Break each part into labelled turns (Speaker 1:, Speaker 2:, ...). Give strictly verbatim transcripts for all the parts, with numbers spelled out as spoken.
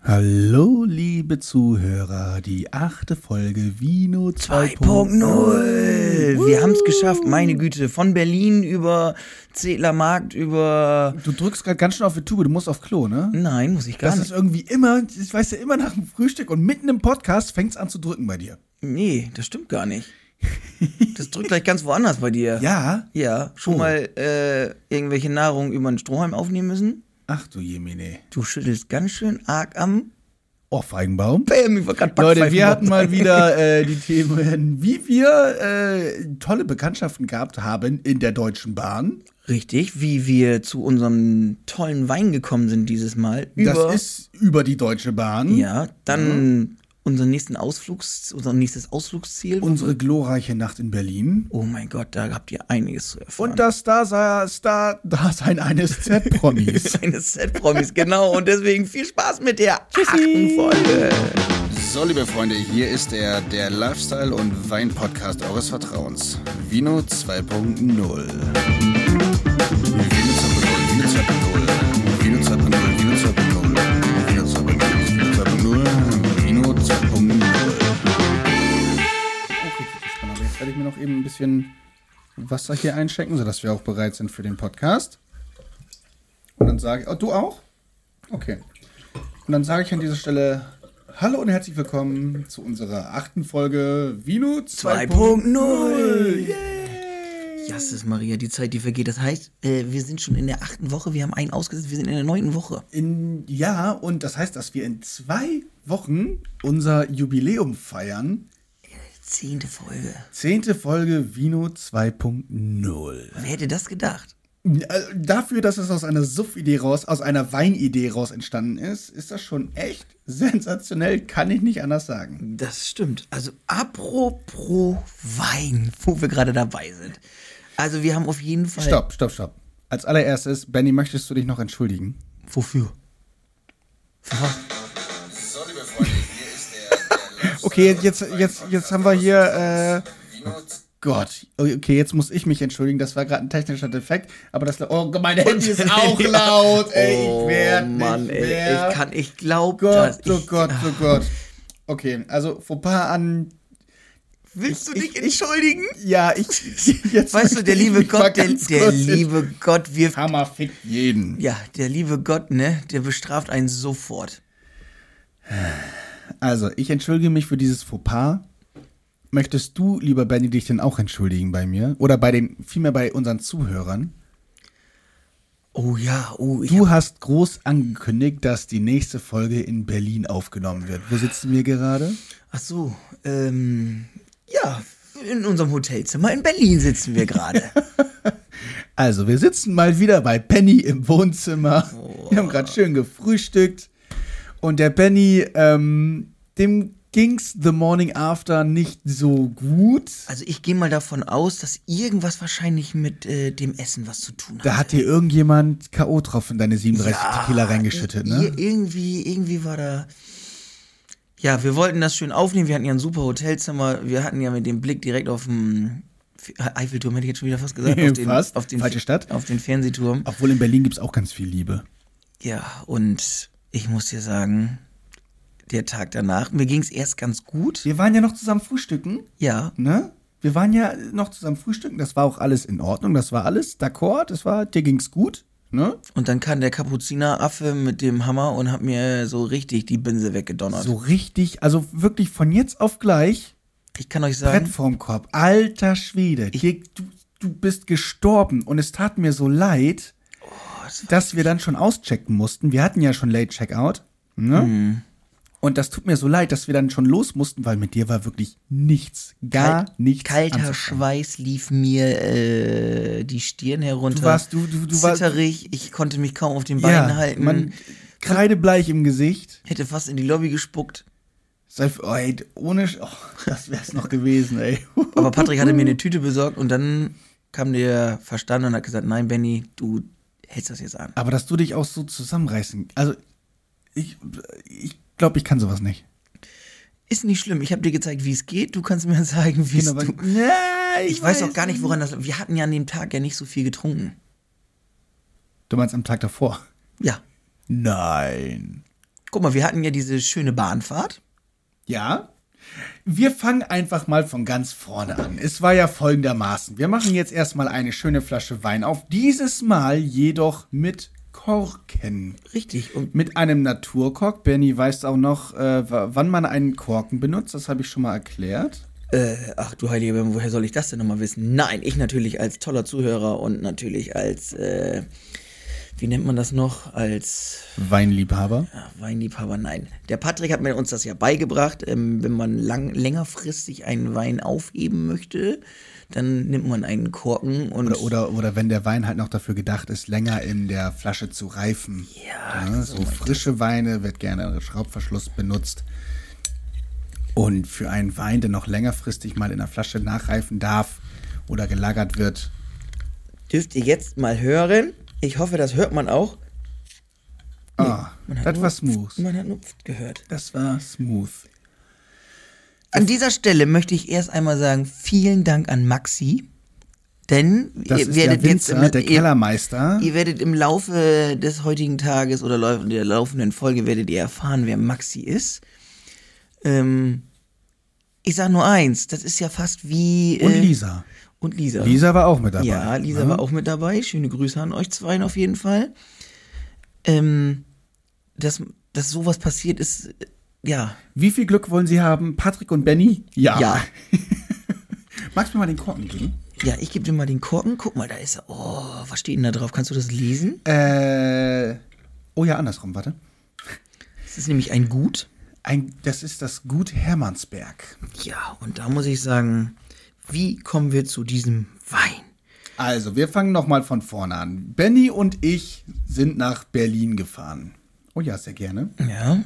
Speaker 1: Hallo, liebe Zuhörer, die achte Folge Vino zwei Punkt
Speaker 2: zwei Punkt null.
Speaker 1: null.
Speaker 2: Wir haben es geschafft, meine Güte. Von Berlin über Zedler Markt über...
Speaker 1: Du drückst gerade ganz schön auf die Tube, du musst auf Klo, ne?
Speaker 2: Nein, muss ich gar
Speaker 1: Das
Speaker 2: nicht.
Speaker 1: ist irgendwie immer, ich weiß ja immer nach dem Frühstück und mitten im Podcast fängt es an zu drücken bei dir.
Speaker 2: Nee, das stimmt gar nicht. Das drückt gleich ganz woanders bei dir.
Speaker 1: Ja?
Speaker 2: Ja, schon
Speaker 1: Oh.
Speaker 2: mal äh, irgendwelche Nahrung über einen Strohhalm aufnehmen müssen?
Speaker 1: Ach du Jemine.
Speaker 2: Du schüttelst ganz schön arg am...
Speaker 1: Ohrfeigenbaum.
Speaker 2: Bäm, ich war grad
Speaker 1: Leute,
Speaker 2: Backpfeifen
Speaker 1: wir hatten mal
Speaker 2: drauf.
Speaker 1: wieder äh, die Themen, wie wir äh, tolle Bekanntschaften gehabt haben in der Deutschen Bahn.
Speaker 2: Richtig, wie wir zu unserem tollen Wein gekommen sind dieses Mal. Über,
Speaker 1: Das ist über die Deutsche Bahn.
Speaker 2: Ja, dann unseren nächsten Ausflugs, unser nächstes Ausflugsziel.
Speaker 1: Unsere glorreiche Nacht in Berlin.
Speaker 2: Oh mein Gott, da habt ihr einiges zu erfahren.
Speaker 1: Und das Star-Dasein eines Z-Promis.
Speaker 2: Eines Set-Promis, genau. Und deswegen viel Spaß mit der achten Folge.
Speaker 3: So, liebe Freunde, hier ist er, der Lifestyle- und Wein-Podcast eures Vertrauens. Vino zwei Punkt null. Vino zwei Punkt null, Vino zwei Punkt null, Vino zwei Punkt null, Vino zwei Punkt null, Vino zwei Punkt null, Vino zwei Punkt null.
Speaker 1: Okay, spannend. Jetzt werde ich mir noch eben ein bisschen Wasser hier einschenken, sodass wir auch bereit sind für den Podcast. Und dann sage ich, oh, du auch? Okay. Und dann sage ich an dieser Stelle, hallo und herzlich willkommen zu unserer achten Folge Vino zwei Punkt null.
Speaker 2: Jasses Maria, die Zeit, die vergeht. Das heißt, äh, wir sind schon in der achten Woche, wir haben einen ausgesetzt, wir sind in der neunten Woche.
Speaker 1: In, ja, und das heißt, dass wir in zwei Wochen unser Jubiläum feiern.
Speaker 2: Zehnte Folge.
Speaker 1: Zehnte Folge Vino zwei Punkt null.
Speaker 2: Wer hätte das gedacht?
Speaker 1: Also dafür, dass es aus einer Suff-Idee raus, aus einer Weinidee raus entstanden ist, ist das schon echt sensationell, kann ich nicht anders sagen.
Speaker 2: Das stimmt. Also apropos Wein, wo wir gerade dabei sind. Also wir haben auf jeden Fall...
Speaker 1: Stopp, stopp, stopp. Als allererstes, Benny, möchtest du dich noch entschuldigen?
Speaker 2: Wofür?
Speaker 3: So, liebe Freunde, hier ist der, der
Speaker 1: Okay, jetzt, jetzt, jetzt haben wir hier, äh,
Speaker 3: Vino
Speaker 1: Gott, okay, jetzt muss ich mich entschuldigen, das war gerade ein technischer Defekt, aber das, oh, mein Handy ist auch laut, ey, ich werd
Speaker 2: Oh Mann,
Speaker 1: nicht
Speaker 2: ey,
Speaker 1: mehr.
Speaker 2: ich kann, ich glaub,
Speaker 1: Gott,
Speaker 2: dass
Speaker 1: oh
Speaker 2: ich,
Speaker 1: Gott, oh Gott. Okay, also Fauxpas an,
Speaker 2: Willst du
Speaker 1: ich-
Speaker 2: dich
Speaker 1: ich-
Speaker 2: entschuldigen?
Speaker 1: ja, ich, jetzt
Speaker 2: Weißt du, der
Speaker 1: möchte ich
Speaker 2: liebe
Speaker 1: mich mal
Speaker 2: Gott, der,
Speaker 1: ganz
Speaker 2: der
Speaker 1: kurz
Speaker 2: liebe Gott, wir,
Speaker 1: Hammer fickt jeden.
Speaker 2: ja, der liebe Gott, ne, der bestraft einen sofort.
Speaker 1: Also, ich entschuldige mich für dieses Fauxpas. Möchtest du, lieber Benny, dich denn auch entschuldigen bei mir? Oder bei den, vielmehr bei unseren Zuhörern?
Speaker 2: Oh ja, oh, ich
Speaker 1: Du hast groß angekündigt, dass die nächste Folge in Berlin aufgenommen wird. Wo sitzen wir gerade?
Speaker 2: Ach so, ähm, ja, in unserem Hotelzimmer in Berlin sitzen wir gerade.
Speaker 1: Also, wir sitzen mal wieder bei Benny im Wohnzimmer. Wir haben gerade schön gefrühstückt. Und der Benny, ähm, dem ging's the morning after nicht so gut.
Speaker 2: Also ich gehe mal davon aus, dass irgendwas wahrscheinlich mit äh, dem Essen was zu tun hat.
Speaker 1: Da hat dir irgendjemand K O drauf in deine siebenunddreißig Tequila reingeschüttet,
Speaker 2: ir-
Speaker 1: ne?
Speaker 2: Irgendwie, irgendwie war da. Ja, wir wollten das schön aufnehmen. Wir hatten ja ein super Hotelzimmer. Wir hatten ja mit dem Blick direkt auf den Eiffelturm, hätte ich jetzt schon wieder fast gesagt. Auf den,
Speaker 1: Fast.
Speaker 2: Auf den,
Speaker 1: Falsche Stadt.
Speaker 2: Auf den Fernsehturm.
Speaker 1: Obwohl in Berlin gibt's auch ganz viel Liebe.
Speaker 2: Ja, und ich muss dir sagen, der Tag danach, mir ging es erst ganz gut.
Speaker 1: Wir waren ja noch zusammen frühstücken,
Speaker 2: Ja,
Speaker 1: ne? Wir waren ja noch zusammen frühstücken, das war auch alles in Ordnung, das war alles d'accord, das war, dir ging's gut, ne?
Speaker 2: und dann kam der Kapuzineraffe mit dem Hammer und hat mir so richtig die Binse weggedonnert.
Speaker 1: So richtig, also wirklich von jetzt auf gleich,
Speaker 2: Ich kann euch sagen,
Speaker 1: Brett vorm Korb, alter Schwede, dir, du, du bist gestorben und es tat mir so leid, dass wir dann schon auschecken mussten. Wir hatten ja schon Late Checkout, ne?
Speaker 2: Mhm.
Speaker 1: Und das tut mir so leid, dass wir dann schon los mussten, weil mit dir war wirklich nichts, gar
Speaker 2: Kalt-
Speaker 1: nichts
Speaker 2: kalter
Speaker 1: anzufangen.
Speaker 2: Schweiß lief mir äh, die Stirn herunter.
Speaker 1: Du warst, du, du, du warst,
Speaker 2: zitterig, ich konnte mich kaum auf den Beinen
Speaker 1: ja,
Speaker 2: halten.
Speaker 1: man, kreidebleich im Gesicht.
Speaker 2: Hätte fast in die Lobby gespuckt.
Speaker 1: Sei, oh, ey, ohne, Sch- oh, das wär's noch gewesen, ey.
Speaker 2: Aber Patrick hatte mir eine Tüte besorgt und dann kam der Verstand und hat gesagt, nein, Benny, du hältst das jetzt an.
Speaker 1: Aber dass du dich auch so zusammenreißen, also ich, ich glaube, ich kann sowas nicht.
Speaker 2: Ist nicht schlimm, ich habe dir gezeigt, wie es geht, du kannst mir zeigen, wie es
Speaker 1: Genau,
Speaker 2: du...
Speaker 1: weil- Ja,
Speaker 2: Ich weiß auch gar nicht, woran das... Wir hatten ja an dem Tag ja nicht so viel getrunken.
Speaker 1: Du meinst am Tag davor?
Speaker 2: Ja.
Speaker 1: Nein.
Speaker 2: guck mal, wir hatten ja diese schöne Bahnfahrt.
Speaker 1: Ja. Wir fangen einfach mal von ganz vorne an. Es war ja folgendermaßen. Wir machen jetzt erstmal eine schöne Flasche Wein auf. Dieses Mal jedoch mit Korken.
Speaker 2: Richtig. Und
Speaker 1: Mit einem Naturkork. Benny weiß auch noch, äh, w- wann man einen Korken benutzt. Das habe ich schon mal erklärt.
Speaker 2: Äh, ach du heilige Bäume, woher soll ich das denn nochmal wissen? Nein, ich natürlich als toller Zuhörer und natürlich als, äh, wie nennt man das noch? Als
Speaker 1: Weinliebhaber.
Speaker 2: ja, Weinliebhaber, nein. Der Patrick hat mir uns das ja beigebracht, ähm, wenn man lang, längerfristig einen Wein aufheben möchte, dann nimmt man einen Korken und...
Speaker 1: Oder, oder, oder wenn der Wein halt noch dafür gedacht ist, länger in der Flasche zu reifen.
Speaker 2: Ja,
Speaker 1: Ja,
Speaker 2: so
Speaker 1: so
Speaker 2: meint
Speaker 1: frische Weine wird gerne Schraubverschluss benutzt. Und für einen Wein, der noch längerfristig mal in der Flasche nachreifen darf oder gelagert wird.
Speaker 2: dürft ihr jetzt mal hören. Ich hoffe, das hört man auch.
Speaker 1: Ah,
Speaker 2: Man hat
Speaker 1: das
Speaker 2: nur-
Speaker 1: war smooth.
Speaker 2: Man hat nur Pft gehört.
Speaker 1: Das war smooth.
Speaker 2: An dieser Stelle möchte ich erst einmal sagen, vielen Dank an Maxi. Denn
Speaker 1: Das
Speaker 2: ihr
Speaker 1: ist
Speaker 2: werdet
Speaker 1: der
Speaker 2: jetzt
Speaker 1: Winzer,
Speaker 2: im,
Speaker 1: der
Speaker 2: ihr,
Speaker 1: Kellermeister.
Speaker 2: ihr werdet im Laufe des heutigen Tages oder lau- der laufenden Folge werdet ihr erfahren, wer Maxi ist. Ähm, ich sag nur eins, das ist ja fast wie...
Speaker 1: Und
Speaker 2: äh,
Speaker 1: Lisa.
Speaker 2: Und Lisa.
Speaker 1: Lisa war auch mit dabei.
Speaker 2: Ja, Lisa
Speaker 1: ne?
Speaker 2: war auch mit dabei. Schöne Grüße an euch zwei auf jeden Fall. Ähm, dass, dass sowas passiert ist, äh, ja.
Speaker 1: Wie viel Glück wollen Sie haben, Patrick und Benny? Ja.
Speaker 2: Ja.
Speaker 1: Magst du mir mal den Korken geben?
Speaker 2: Ja, ich gebe dir mal den Korken. Guck mal, da ist er. Oh, was steht denn da drauf? Kannst du das lesen?
Speaker 1: Äh. Oh ja, andersrum, warte.
Speaker 2: Das ist nämlich ein Gut.
Speaker 1: Ein, das ist das Gut Hermannsberg.
Speaker 2: Ja, und da muss ich sagen, wie kommen wir zu diesem Wein?
Speaker 1: Also, wir fangen nochmal von vorne an. Benny und ich sind nach Berlin gefahren. Oh ja, sehr gerne.
Speaker 2: Ja.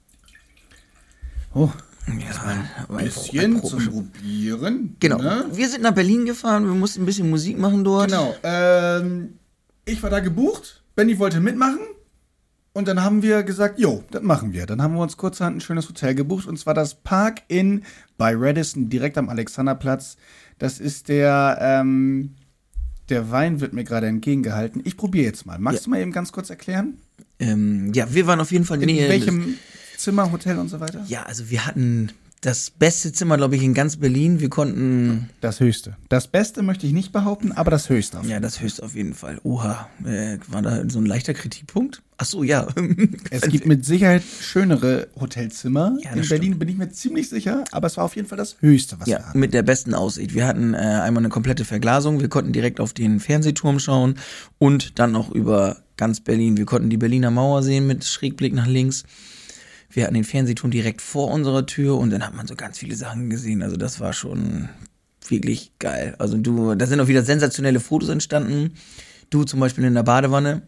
Speaker 1: Oh,
Speaker 2: Ja,
Speaker 1: ein bisschen zum Probieren.
Speaker 2: Genau.
Speaker 1: Ne?
Speaker 2: Wir sind nach Berlin gefahren, wir mussten ein bisschen Musik machen dort.
Speaker 1: Genau. Ähm, ich war da gebucht. Benny wollte mitmachen. Und dann haben wir gesagt, jo, das machen wir. Dann haben wir uns kurzerhand ein schönes Hotel gebucht. Und zwar das Park Inn bei Radisson, direkt am Alexanderplatz. Das ist der, ähm, der Wein wird mir gerade entgegengehalten. Ich probiere jetzt mal. Magst
Speaker 2: Ja.
Speaker 1: du mal eben ganz kurz erklären?
Speaker 2: Ähm, ja, wir waren auf jeden Fall
Speaker 1: In
Speaker 2: näher.
Speaker 1: welchem Zimmer, Hotel und so weiter?
Speaker 2: Ja, also wir hatten das beste Zimmer, glaube ich, in ganz Berlin. Wir konnten,
Speaker 1: Das Höchste. Das Beste möchte ich nicht behaupten, aber das Höchste.
Speaker 2: ja, das höchste auf jeden Fall. Oha, äh, war da so ein leichter Kritikpunkt? Ach so, ja.
Speaker 1: Es gibt mit Sicherheit schönere Hotelzimmer.
Speaker 2: Ja,
Speaker 1: In
Speaker 2: das
Speaker 1: Berlin bin ich mir ziemlich sicher, aber es war auf jeden Fall das Höchste, was wir
Speaker 2: Ja,
Speaker 1: hatten.
Speaker 2: mit der besten Aussicht. Wir hatten äh, einmal eine komplette Verglasung, wir konnten direkt auf den Fernsehturm schauen und dann noch über ganz Berlin. Wir konnten die Berliner Mauer sehen mit Schrägblick nach links. Wir hatten den Fernsehturm direkt vor unserer Tür und dann hat man so ganz viele Sachen gesehen. Also das war schon wirklich geil. Also du, da sind auch wieder sensationelle Fotos entstanden. Du zum Beispiel in der Badewanne.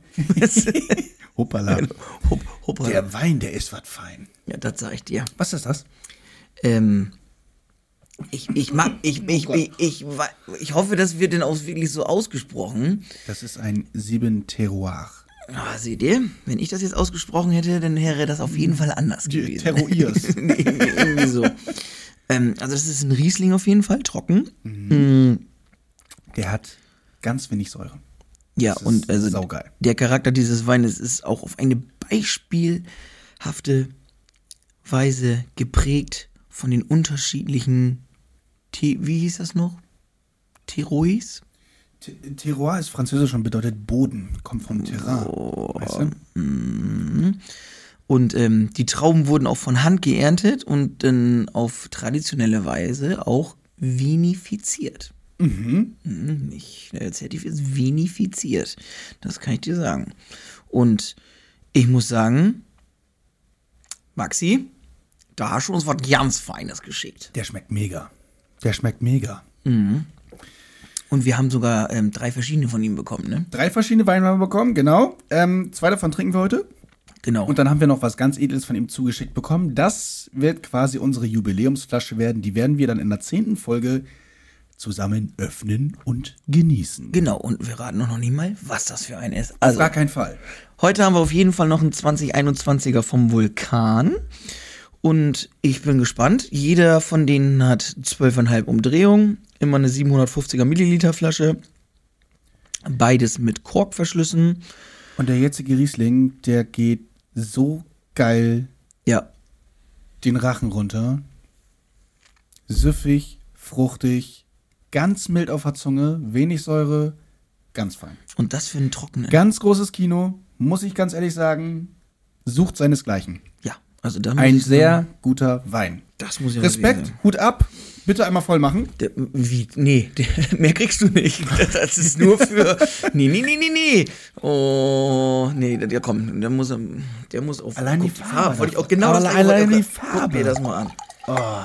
Speaker 1: Hoppala.
Speaker 2: Hopp, hoppala.
Speaker 1: Der Wein, der ist was fein.
Speaker 2: Ja, das sag ich dir.
Speaker 1: Was ist das?
Speaker 2: Ähm, ich, ich mag, ich, ich, ich, ich, wa- ich hoffe, das wird denn auch wirklich so ausgesprochen.
Speaker 1: Das ist ein Sieben Terroir.
Speaker 2: Ah, seht ihr, wenn ich das jetzt ausgesprochen hätte, dann wäre das auf jeden Fall anders
Speaker 1: Die
Speaker 2: gewesen.
Speaker 1: Terroirs.
Speaker 2: Nee, irgendwie so. Ähm, also das ist ein Riesling auf jeden Fall, trocken. Mhm.
Speaker 1: Der hat ganz wenig Säure.
Speaker 2: Ja,
Speaker 1: Das ist
Speaker 2: und also
Speaker 1: saugeil.
Speaker 2: der Charakter dieses Weines ist auch auf eine beispielhafte Weise geprägt von den unterschiedlichen, Te wie hieß das noch? Terroirs?
Speaker 1: T- Terroir ist französisch und bedeutet Boden. Kommt vom Terrain. Weißt du?
Speaker 2: Mhm. Und ähm, die Trauben wurden auch von Hand geerntet und dann auf traditionelle Weise auch vinifiziert. Mhm. Nicht äh, zertifiziert, vinifiziert. Das kann ich dir sagen. Und ich muss sagen, Maxi, da hast du uns was ganz Feines geschickt.
Speaker 1: Der schmeckt mega. Der schmeckt mega.
Speaker 2: Und wir haben sogar ähm, drei verschiedene von ihm bekommen, ne?
Speaker 1: Drei verschiedene Weine haben wir bekommen, genau. Ähm, zwei davon trinken wir heute.
Speaker 2: Genau.
Speaker 1: Und dann haben wir noch was ganz Edles von ihm zugeschickt bekommen. Das wird quasi unsere Jubiläumsflasche werden. Die werden wir dann in der zehnten Folge zusammen öffnen und genießen.
Speaker 2: Genau, und wir raten noch nicht mal, was das für ein ist.
Speaker 1: Auf
Speaker 2: Also,
Speaker 1: gar keinen Fall.
Speaker 2: heute haben wir auf jeden Fall noch einen zwanzig einundzwanziger vom Vulkan. Und ich bin gespannt. Jeder von denen hat zwölf Komma fünf Umdrehungen. Immer eine siebenhundertfünfziger Milliliter Flasche. Beides mit Korkverschlüssen.
Speaker 1: Und der jetzige Riesling, der geht so geil
Speaker 2: Ja.
Speaker 1: den Rachen runter. Süffig, fruchtig, ganz mild auf der Zunge, wenig Säure, ganz fein.
Speaker 2: Und das für einen trockenen.
Speaker 1: Ganz großes Kino, muss ich ganz ehrlich sagen, sucht seinesgleichen.
Speaker 2: Ja, also da muss
Speaker 1: Ein
Speaker 2: ich sagen,
Speaker 1: sehr guter Wein.
Speaker 2: das muss ich wirklich
Speaker 1: Respekt,
Speaker 2: sagen.
Speaker 1: Hut ab, bitte einmal voll machen.
Speaker 2: Der, wie? Nee, der, mehr kriegst du nicht. Das ist nur für. Nee, nee, nee, nee, nee. Oh, nee, der komm, der muss, der muss auf.
Speaker 1: Allein die
Speaker 2: guck,
Speaker 1: Farbe
Speaker 2: wollte ich auch
Speaker 1: davon.
Speaker 2: genau
Speaker 1: Aber
Speaker 2: das
Speaker 1: allein
Speaker 2: wollte
Speaker 1: die
Speaker 2: ich auch-
Speaker 1: Farbe.
Speaker 2: Guck dir das mal an.
Speaker 1: Oh,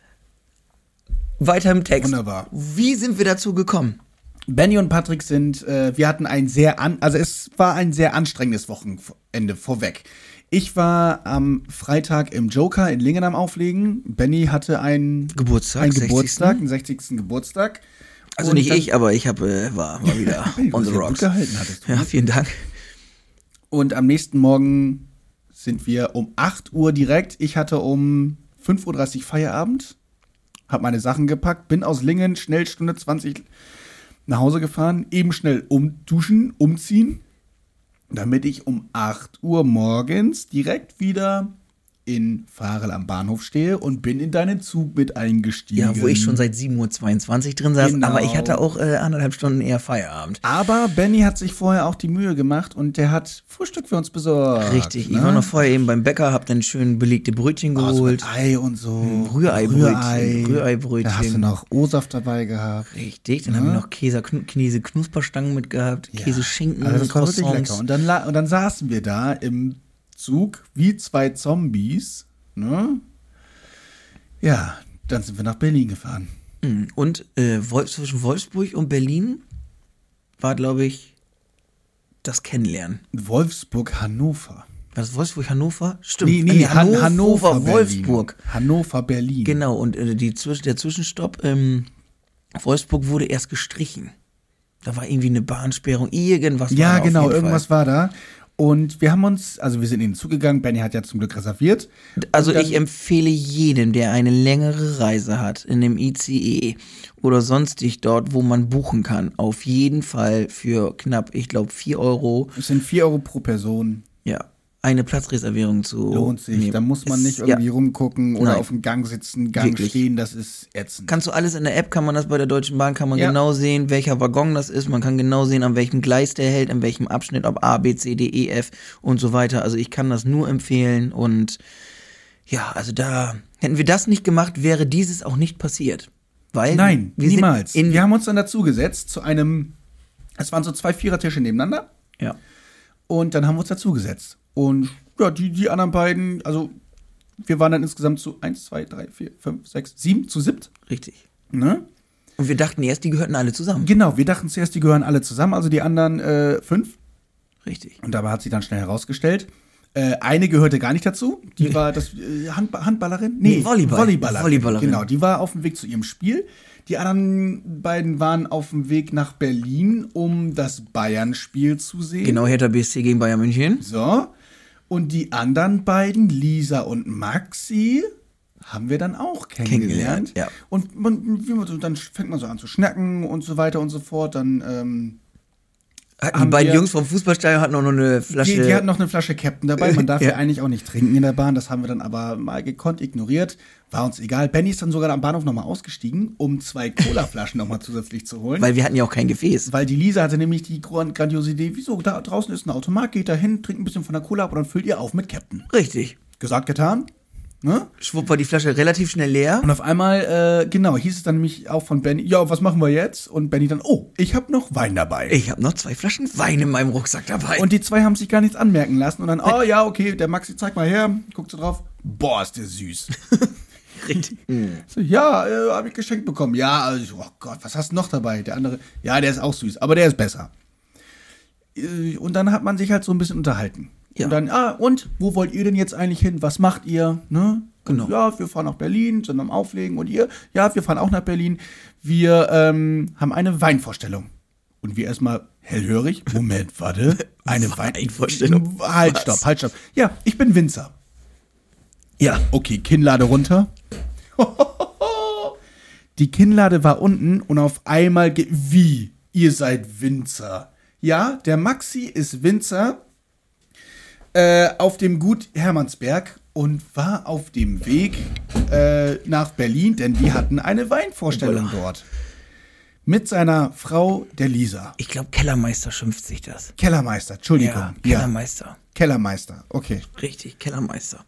Speaker 2: Weiter im Text.
Speaker 1: wunderbar.
Speaker 2: Wie sind wir dazu gekommen?
Speaker 1: Benny und Patrick sind, äh, wir hatten ein sehr, an, also es war ein sehr anstrengendes Wochenende vorweg. Ich war am Freitag im Joker in Lingen am Auflegen. Benny hatte einen
Speaker 2: Geburtstag,
Speaker 1: einen
Speaker 2: sechzigsten
Speaker 1: Geburtstag, einen sechzigsten Geburtstag.
Speaker 2: Also
Speaker 1: Und
Speaker 2: nicht
Speaker 1: dann-
Speaker 2: ich, aber ich habe äh, war, war wieder
Speaker 1: Benny,
Speaker 2: on
Speaker 1: du
Speaker 2: the
Speaker 1: sehr gut
Speaker 2: rocks.
Speaker 1: gehalten hattest du.
Speaker 2: Ja, vielen Dank.
Speaker 1: Und am nächsten Morgen sind wir um acht Uhr direkt. Ich hatte um fünf Uhr dreißig Feierabend, habe meine Sachen gepackt, bin aus Lingen schnell Stunde zwanzig nach Hause gefahren, eben schnell umduschen, umziehen, damit ich um acht Uhr morgens direkt wieder in Farel am Bahnhof stehe und bin in deinen Zug mit eingestiegen.
Speaker 2: Ja, wo ich schon seit sieben Uhr zweiundzwanzig drin saß,
Speaker 1: Genau.
Speaker 2: aber ich hatte auch äh, anderthalb Stunden eher Feierabend.
Speaker 1: Aber Benny hat sich vorher auch die Mühe gemacht und der hat Frühstück für uns besorgt.
Speaker 2: Richtig,
Speaker 1: ne?
Speaker 2: ich war noch vorher eben beim Bäcker, hab dann schön belegte Brötchen
Speaker 1: Oh, so
Speaker 2: geholt.
Speaker 1: mit Ei und so.
Speaker 2: Rührei-Brötchen,
Speaker 1: Rührei.
Speaker 2: Rührei-Brötchen.
Speaker 1: Da hast du noch O-Saft dabei gehabt.
Speaker 2: Richtig, dann haben wir noch Käse, Knu- Käse Knusperstangen mitgehabt, Käse Schinken,
Speaker 1: Also das war wirklich
Speaker 2: Croissants.
Speaker 1: lecker. Und dann, la- und dann saßen wir da im Zug wie zwei Zombies. Ne? Ja, dann sind wir nach Berlin gefahren.
Speaker 2: Mm, Und äh, Wolf, zwischen Wolfsburg und Berlin war, glaube ich, das Kennenlernen.
Speaker 1: Wolfsburg, Hannover.
Speaker 2: War das Wolfsburg, Hannover? Stimmt.
Speaker 1: Nee, nee, Han
Speaker 2: Hannover,
Speaker 1: Hannover, Berlin.
Speaker 2: Wolfsburg.
Speaker 1: Hannover, Berlin.
Speaker 2: Genau, und äh, die, Zwisch- der Zwischenstopp ähm, Wolfsburg wurde erst gestrichen. Da war irgendwie eine Bahnsperrung, irgendwas war
Speaker 1: Ja,
Speaker 2: da auf
Speaker 1: genau,
Speaker 2: jeden
Speaker 1: irgendwas
Speaker 2: Fall.
Speaker 1: war da. Und wir haben uns, also wir sind in den Zug gegangen, Benny hat ja zum Glück reserviert.
Speaker 2: Also
Speaker 1: Und dann-
Speaker 2: ich empfehle jedem, der eine längere Reise hat, in dem I C E oder sonstig dort, wo man buchen kann, auf jeden Fall für knapp, ich glaube, vier Euro,
Speaker 1: Es sind vier Euro pro Person.
Speaker 2: ja, eine Platzreservierung zu
Speaker 1: Lohnt sich.
Speaker 2: nehmen.
Speaker 1: Da muss man
Speaker 2: Ist-
Speaker 1: nicht irgendwie
Speaker 2: ja,
Speaker 1: rumgucken oder
Speaker 2: Nein.
Speaker 1: auf dem Gang sitzen, Gang
Speaker 2: Wirklich.
Speaker 1: stehen, das ist ätzend.
Speaker 2: Kannst du alles in der App, kann man das bei der Deutschen Bahn, kann man
Speaker 1: Ja.
Speaker 2: genau sehen, welcher Waggon das ist, man kann genau sehen, an welchem Gleis der hält, in welchem Abschnitt, ob A, B, C, D, E, F und so weiter. Also ich kann das nur empfehlen und ja, also da, hätten wir das nicht gemacht, wäre dieses auch nicht passiert. Weil
Speaker 1: Nein,
Speaker 2: wir sind
Speaker 1: niemals.
Speaker 2: In,
Speaker 1: Wir haben uns dann dazu gesetzt zu einem, es waren so zwei Vierertische nebeneinander
Speaker 2: ja.
Speaker 1: und dann haben wir uns dazu gesetzt. Und ja, die, die anderen beiden, also wir waren dann insgesamt zu eins, zwei, drei, vier, fünf, sechs, sieben, zu siebt.
Speaker 2: Richtig.
Speaker 1: Ne?
Speaker 2: Und wir dachten erst, die gehörten alle zusammen.
Speaker 1: Genau, wir dachten zuerst, die gehören alle zusammen, also die anderen äh, fünf.
Speaker 2: Richtig.
Speaker 1: Und dabei hat sich dann schnell herausgestellt, äh, eine gehörte gar nicht dazu. Die war das äh, Handba Handballerin?
Speaker 2: Nee, Volleyball.
Speaker 1: Volleyballerin.
Speaker 2: Volleyballerin.
Speaker 1: Genau, die war auf dem Weg zu ihrem Spiel. Die anderen beiden waren auf dem Weg nach Berlin, um das Bayern-Spiel zu sehen.
Speaker 2: Genau, Hertha B S C gegen Bayern München.
Speaker 1: So. Und die anderen beiden, Lisa und Maxi, haben wir dann auch kennengelernt.
Speaker 2: Kennengelernt, ja.
Speaker 1: Und man, wie man so, dann fängt man so an zu schnacken und so weiter und so fort. Dann ähm,
Speaker 2: Hatten die
Speaker 1: Haben
Speaker 2: beiden
Speaker 1: wir-
Speaker 2: Jungs vom Fußballstadion hatten auch noch eine Flasche.
Speaker 1: Die, die hatten noch eine Flasche Captain dabei. Man darf ja.
Speaker 2: Ja.
Speaker 1: eigentlich auch nicht trinken in der Bahn. Das haben wir dann aber mal gekonnt ignoriert. War uns egal. Benny ist dann sogar am Bahnhof nochmal ausgestiegen, um zwei Cola-Flaschen nochmal zusätzlich zu holen.
Speaker 2: weil wir hatten ja auch kein Gefäß.
Speaker 1: Weil die Lisa hatte nämlich die gran- grandiose Idee, wieso, da draußen ist ein Automat, geht da hin, trinkt ein bisschen von der Cola ab und dann füllt ihr auf mit Captain.
Speaker 2: Richtig.
Speaker 1: Gesagt, getan. Ne?
Speaker 2: Schwupp war die Flasche relativ schnell leer.
Speaker 1: Und auf einmal, äh, genau, hieß es dann nämlich auch von Benny, ja, was machen wir jetzt? Und Benny dann, oh, ich habe noch Wein dabei.
Speaker 2: Ich habe noch zwei Flaschen Wein in meinem Rucksack dabei.
Speaker 1: Und die zwei haben sich gar nichts anmerken lassen. Und dann, oh ja, okay, der Maxi, zeig mal her. Guckt so drauf. Boah, ist der süß.
Speaker 2: richtig.
Speaker 1: So, ja, äh, habe ich geschenkt bekommen. Ja, also, oh Gott, was hast du noch dabei? Der andere, ja, der ist auch süß, aber der ist besser. Äh, Und dann hat man sich halt so ein bisschen unterhalten.
Speaker 2: Ja.
Speaker 1: Und dann, ah, und, wo wollt ihr denn jetzt eigentlich hin? Was macht ihr? Ne?
Speaker 2: Genau.
Speaker 1: Und, ja, wir fahren nach Berlin, sind am Auflegen. Und ihr? Ja, wir fahren auch nach Berlin. Wir ähm, haben eine Weinvorstellung. Und wir erstmal hellhörig. Moment, warte. Eine Wein-
Speaker 2: Weinvorstellung?
Speaker 1: Halt,
Speaker 2: Was?
Speaker 1: stopp, halt, stopp. Ja, ich bin Winzer.
Speaker 2: Ja.
Speaker 1: Okay, Kinnlade runter. Die Kinnlade war unten und auf einmal, ge- wie? Ihr seid Winzer. Ja, der Maxi ist Winzer. äh, auf dem Gut Hermannsberg und war auf dem Weg äh, nach Berlin, denn die hatten eine Weinvorstellung
Speaker 2: Hoppala.
Speaker 1: dort. Mit seiner Frau, der Lisa.
Speaker 2: Ich glaube, Kellermeister schimpft sich das.
Speaker 1: Kellermeister, Entschuldigung.
Speaker 2: Ja, Kellermeister.
Speaker 1: Kellermeister, okay.
Speaker 2: Richtig, Kellermeister.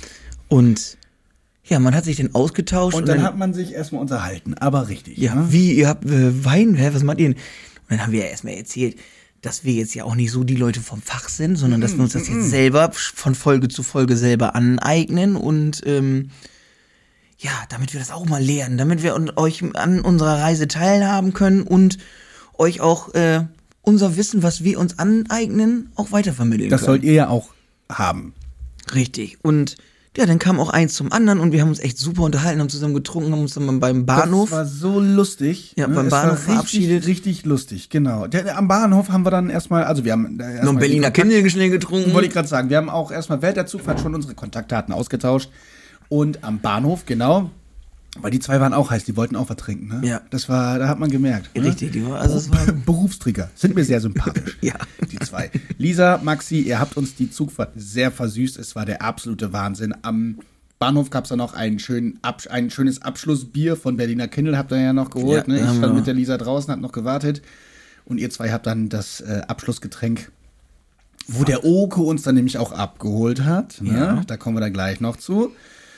Speaker 2: Und ja, man hat sich dann ausgetauscht.
Speaker 1: Und dann hat man sich erstmal unterhalten, aber richtig.
Speaker 2: Ja,
Speaker 1: ne?
Speaker 2: wie, ihr habt äh, Wein, hä, was meint ihr denn? Und dann haben wir ja erstmal erzählt, dass wir jetzt ja auch nicht so die Leute vom Fach sind, sondern dass wir uns das jetzt selber von Folge zu Folge selber aneignen und ähm, ja, damit wir das auch mal lernen, damit wir un- euch an unserer Reise teilhaben können und euch auch äh, unser Wissen, was wir uns aneignen, auch weitervermitteln
Speaker 1: Das
Speaker 2: können.
Speaker 1: sollt ihr ja auch haben.
Speaker 2: Richtig. Und ja, dann kam auch eins zum anderen und wir haben uns echt super unterhalten, haben zusammen getrunken, haben uns dann beim Bahnhof.
Speaker 1: Das war so lustig.
Speaker 2: Ja,
Speaker 1: ne?
Speaker 2: beim
Speaker 1: Es
Speaker 2: Bahnhof
Speaker 1: war
Speaker 2: verabschiedet.
Speaker 1: Richtig, richtig lustig, genau. Der, der, am Bahnhof haben wir dann erstmal, also wir haben äh,
Speaker 2: noch
Speaker 1: erstmal
Speaker 2: ein Berliner
Speaker 1: die Kontakt-
Speaker 2: Kindle schnell getrunken.
Speaker 1: Wollte ich gerade sagen, wir haben auch erstmal während der Zugfahrt schon unsere Kontaktdaten ausgetauscht. Und am Bahnhof, genau, weil die zwei waren auch heiß, die wollten auch was trinken. Ne?
Speaker 2: Ja.
Speaker 1: Das war, da hat man gemerkt. Ne?
Speaker 2: Richtig, die war, also es war,
Speaker 1: Berufsträger, sind mir sehr sympathisch.
Speaker 2: Ja.
Speaker 1: Die zwei. Lisa, Maxi, ihr habt uns die Zugfahrt sehr versüßt. Es war der absolute Wahnsinn. Am Bahnhof gab es dann noch einen schönen Ab- ein schönes Abschlussbier von Berliner Kindle, habt ihr ja noch geholt.
Speaker 2: Ja,
Speaker 1: ne? Ich
Speaker 2: haben wir
Speaker 1: stand
Speaker 2: noch.
Speaker 1: mit der Lisa draußen, hab noch gewartet. Und ihr zwei habt dann das äh, Abschlussgetränk, wo der Oke uns dann nämlich auch abgeholt hat. Ne?
Speaker 2: Ja.
Speaker 1: Da kommen wir dann gleich noch zu.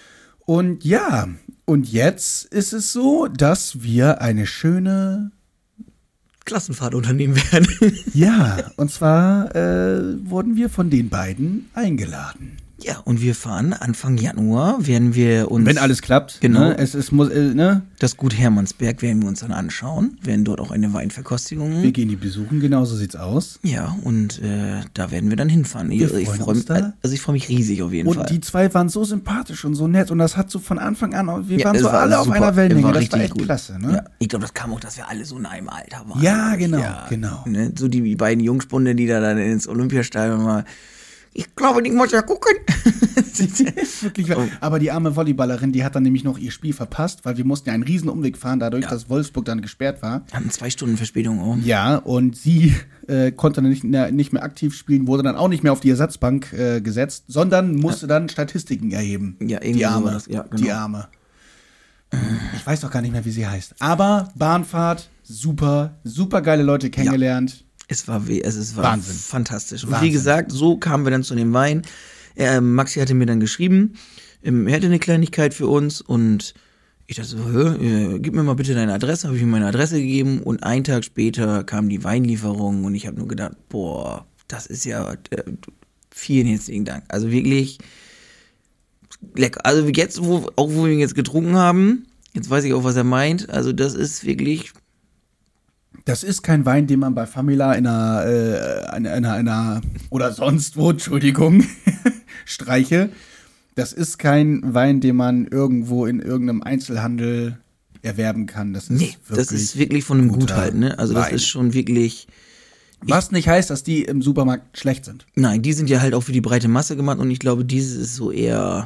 Speaker 1: Und ja, und jetzt ist es so, dass wir eine schöne,
Speaker 2: Klassenfahrt unternehmen werden.
Speaker 1: ja, und zwar äh, wurden wir von den beiden eingeladen.
Speaker 2: Ja, und wir fahren Anfang Januar, werden wir uns
Speaker 1: Wenn alles klappt,
Speaker 2: Genau.
Speaker 1: ne? Es ist, muss, äh, ne?
Speaker 2: das Gut Hermannsberg werden wir uns dann anschauen, werden dort auch eine Weinverkostigung.
Speaker 1: Wir gehen die besuchen, genau so sieht's aus.
Speaker 2: Ja, und äh, da werden wir dann hinfahren.
Speaker 1: Wir
Speaker 2: ich
Speaker 1: freuen
Speaker 2: freu
Speaker 1: uns
Speaker 2: mich,
Speaker 1: da.
Speaker 2: also ich freue mich riesig auf jeden
Speaker 1: Und
Speaker 2: Fall.
Speaker 1: die zwei waren so sympathisch und so nett und das hat so von Anfang an, wir
Speaker 2: Ja,
Speaker 1: waren
Speaker 2: es
Speaker 1: so
Speaker 2: war
Speaker 1: alle auf
Speaker 2: super.
Speaker 1: einer Wellenlänge,
Speaker 2: War
Speaker 1: das
Speaker 2: richtig
Speaker 1: war echt
Speaker 2: gut.
Speaker 1: klasse, ne?
Speaker 2: Ja, ich glaube, das kam auch, dass wir alle so in einem Alter waren.
Speaker 1: Ja, genau, genau.
Speaker 2: Ne, so die beiden Jungspunde, die da dann ins Olympiastadion waren. Ich glaube, ich muss ja gucken.
Speaker 1: Wirklich wahr. Aber die arme Volleyballerin, die hat dann nämlich noch ihr Spiel verpasst, weil wir mussten ja einen riesen Umweg fahren, dadurch, dass Wolfsburg dann gesperrt war.
Speaker 2: Hatten zwei Stunden Verspätung auch.
Speaker 1: Ja, und sie äh, konnte dann nicht, na, nicht mehr aktiv spielen, wurde dann auch nicht mehr auf die Ersatzbank äh, gesetzt, sondern musste dann Statistiken erheben.
Speaker 2: Ja, irgendwie
Speaker 1: die Arme,
Speaker 2: sowas, ja, genau.
Speaker 1: die Arme. Ich weiß doch gar nicht mehr, wie sie heißt. Aber Bahnfahrt, super, super geile Leute kennengelernt.
Speaker 2: Es war, weh, es, es war
Speaker 1: Wahnsinn.
Speaker 2: fantastisch. Und
Speaker 1: Wahnsinn.
Speaker 2: wie gesagt, so kamen wir dann zu dem Wein. Äh, Maxi hatte mir dann geschrieben, ähm, er hätte eine Kleinigkeit für uns und ich dachte so, hä, äh, gib mir mal bitte deine Adresse, habe ich ihm meine Adresse gegeben und einen Tag später kam die Weinlieferung und ich habe nur gedacht, boah, das ist ja, äh, vielen herzlichen Dank. Also wirklich lecker. Also jetzt, wo, auch wo wir ihn jetzt getrunken haben, jetzt weiß ich auch, was er meint, also das ist wirklich...
Speaker 1: Das ist kein Wein, den man bei Famila in einer, äh, in einer, in einer oder sonst wo, Entschuldigung, streiche. Das ist kein Wein, den man irgendwo in irgendeinem Einzelhandel erwerben kann. Das ist
Speaker 2: Nee,
Speaker 1: wirklich
Speaker 2: das ist wirklich von einem
Speaker 1: guter
Speaker 2: Gut halt, ne? Also das
Speaker 1: Wein.
Speaker 2: ist schon wirklich...
Speaker 1: Was nicht heißt, dass die im Supermarkt schlecht sind.
Speaker 2: Nein, die sind ja halt auch für die breite Masse gemacht und ich glaube, dieses ist so eher...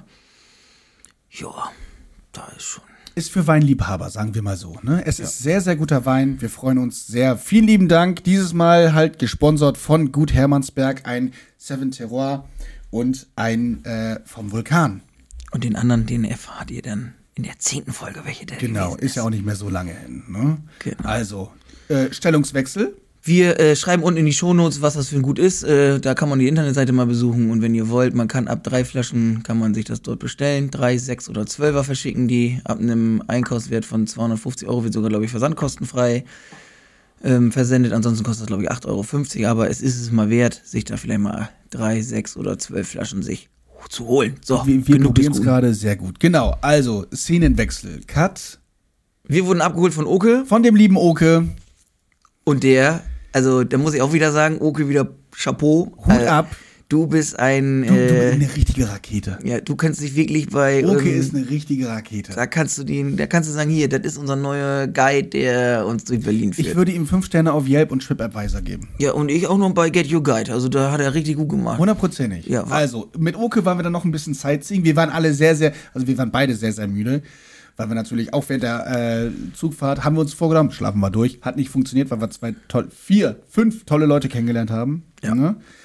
Speaker 2: Ja, da ist schon...
Speaker 1: Ist für Weinliebhaber, sagen wir mal so. Ne? Es ist sehr, sehr guter Wein. Wir freuen uns sehr. Vielen lieben Dank. Dieses Mal halt gesponsert von Gut Hermannsberg, ein Seven Terroir und ein äh, vom Vulkan.
Speaker 2: Und den anderen, den erfahrt ihr dann in der zehnten Folge, welche der
Speaker 1: Genau,
Speaker 2: gewesen
Speaker 1: ist ja auch nicht mehr so lange hin. Ne?
Speaker 2: Genau.
Speaker 1: Also, äh, Stellungswechsel.
Speaker 2: Wir äh, schreiben unten in die Shownotes, was das für ein Gut ist. Äh, da kann man die Internetseite mal besuchen und wenn ihr wollt, man kann ab drei Flaschen, kann man sich das dort bestellen. Drei, sechs oder zwölfer verschicken die. Ab einem Einkaufswert von zweihundertfünfzig Euro wird sogar, glaube ich, versandkostenfrei ähm, versendet. Ansonsten kostet das, glaube ich, acht Euro fünfzig. Aber es ist es mal wert, sich da vielleicht mal drei, sechs oder zwölf Flaschen sich zu holen. So,
Speaker 1: Wir, wir
Speaker 2: genug des
Speaker 1: probieren es
Speaker 2: Guten.
Speaker 1: gerade sehr gut. Genau, also Szenenwechsel. Cut
Speaker 2: Wir wurden abgeholt von Oke
Speaker 1: von dem lieben Oke.
Speaker 2: und der, also da muss ich auch wieder sagen, Oke wieder Chapeau.
Speaker 1: Hut ab.
Speaker 2: Du bist ein,
Speaker 1: Du, du bist
Speaker 2: äh,
Speaker 1: eine richtige Rakete.
Speaker 2: ja, du kannst dich wirklich bei,
Speaker 1: Oke
Speaker 2: ähm,
Speaker 1: ist eine richtige Rakete.
Speaker 2: da kannst du den, da kannst du sagen, hier, das ist unser neuer Guide, der uns durch Berlin führt.
Speaker 1: Ich würde ihm fünf Sterne auf Yelp und TripAdvisor geben.
Speaker 2: ja, und ich auch noch bei Get Your Guide, also da hat er richtig gut gemacht.
Speaker 1: Hundertprozentig.
Speaker 2: Ja, war-
Speaker 1: also, mit Oke waren wir dann noch ein bisschen Sightseeing. Wir waren alle sehr, sehr, also wir waren beide sehr, sehr müde. Weil wir natürlich auch während der äh, Zugfahrt haben wir uns vorgenommen, schlafen wir durch. Hat nicht funktioniert, weil wir zwei toll, vier, fünf tolle Leute kennengelernt haben.
Speaker 2: Ja.
Speaker 1: Ne?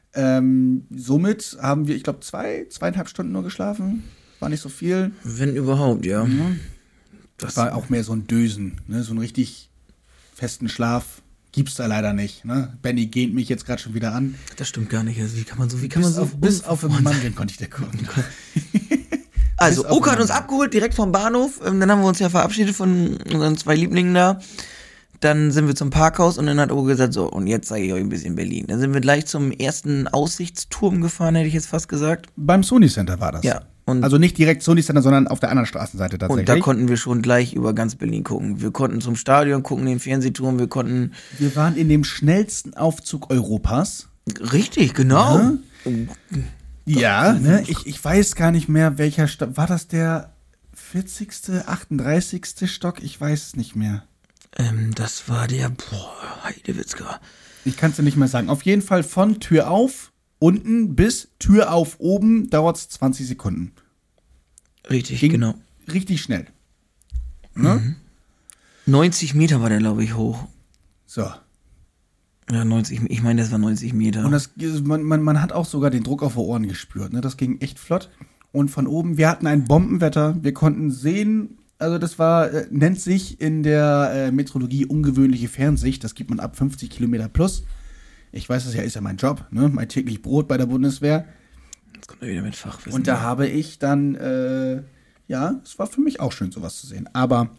Speaker 1: Ähm, somit haben wir, ich glaube, zwei, zweieinhalb Stunden nur geschlafen. War nicht so viel.
Speaker 2: Wenn überhaupt, ja.
Speaker 1: Mhm.
Speaker 2: Das
Speaker 1: Das war auch mehr so ein Dösen, ne? So einen richtig festen Schlaf gibt's da leider nicht. Ne? Benny gähnt mich jetzt gerade schon wieder an.
Speaker 2: Das stimmt gar nicht. Also wie kann man so, wie kann
Speaker 1: Bis
Speaker 2: man so
Speaker 1: auf, bis auf den Mandeln konnte ich da gucken.
Speaker 2: Also,
Speaker 1: bis auf
Speaker 2: Oke hat uns
Speaker 1: Mandeln.
Speaker 2: abgeholt, direkt vom Bahnhof. Ähm, Dann haben wir uns ja verabschiedet von unseren zwei Lieblingen da. Dann sind wir zum Parkhaus und dann hat Oke gesagt, so, und jetzt zeige ich euch ein bisschen Berlin. Dann sind wir gleich zum ersten Aussichtsturm gefahren, hätte ich jetzt fast gesagt.
Speaker 1: Beim Sony Center war das.
Speaker 2: Ja. Und,
Speaker 1: Also nicht direkt Sony Center, sondern auf der anderen Straßenseite tatsächlich.
Speaker 2: und da konnten wir schon gleich über ganz Berlin gucken. Wir konnten zum Stadion gucken, den Fernsehturm, wir konnten...
Speaker 1: wir waren in dem schnellsten Aufzug Europas.
Speaker 2: Richtig, genau.
Speaker 1: Ja. Ja, ne? ich, ich weiß gar nicht mehr, welcher Stock. War das der vierzigste, achtunddreißigste Stock? Ich weiß es nicht mehr.
Speaker 2: Ähm, das war der, boah, Heidewitzka.
Speaker 1: Ich kann es dir nicht mehr sagen. Auf jeden Fall von Tür auf unten bis Tür auf oben dauert es zwanzig Sekunden.
Speaker 2: Richtig,
Speaker 1: Ging
Speaker 2: genau.
Speaker 1: richtig schnell. Ne?
Speaker 2: neunzig Meter war der, glaube ich, hoch.
Speaker 1: So.
Speaker 2: Ja, neunzig, ich meine, das war neunzig Meter.
Speaker 1: Und das, man, man, man hat auch sogar den Druck auf die Ohren gespürt. Ne? Das ging echt flott. Und von oben, wir hatten ein Bombenwetter. Wir konnten sehen, also das war, äh, nennt sich in der äh, Meteorologie ungewöhnliche Fernsicht. Das gibt man ab fünfzig Kilometer plus. Ich weiß, das ja ist ja mein Job, ne? Mein täglich Brot bei der Bundeswehr.
Speaker 2: Jetzt kommt er wieder mit Fachwissen.
Speaker 1: Und da habe ich dann, äh, ja, es war für mich auch schön, sowas zu sehen. Aber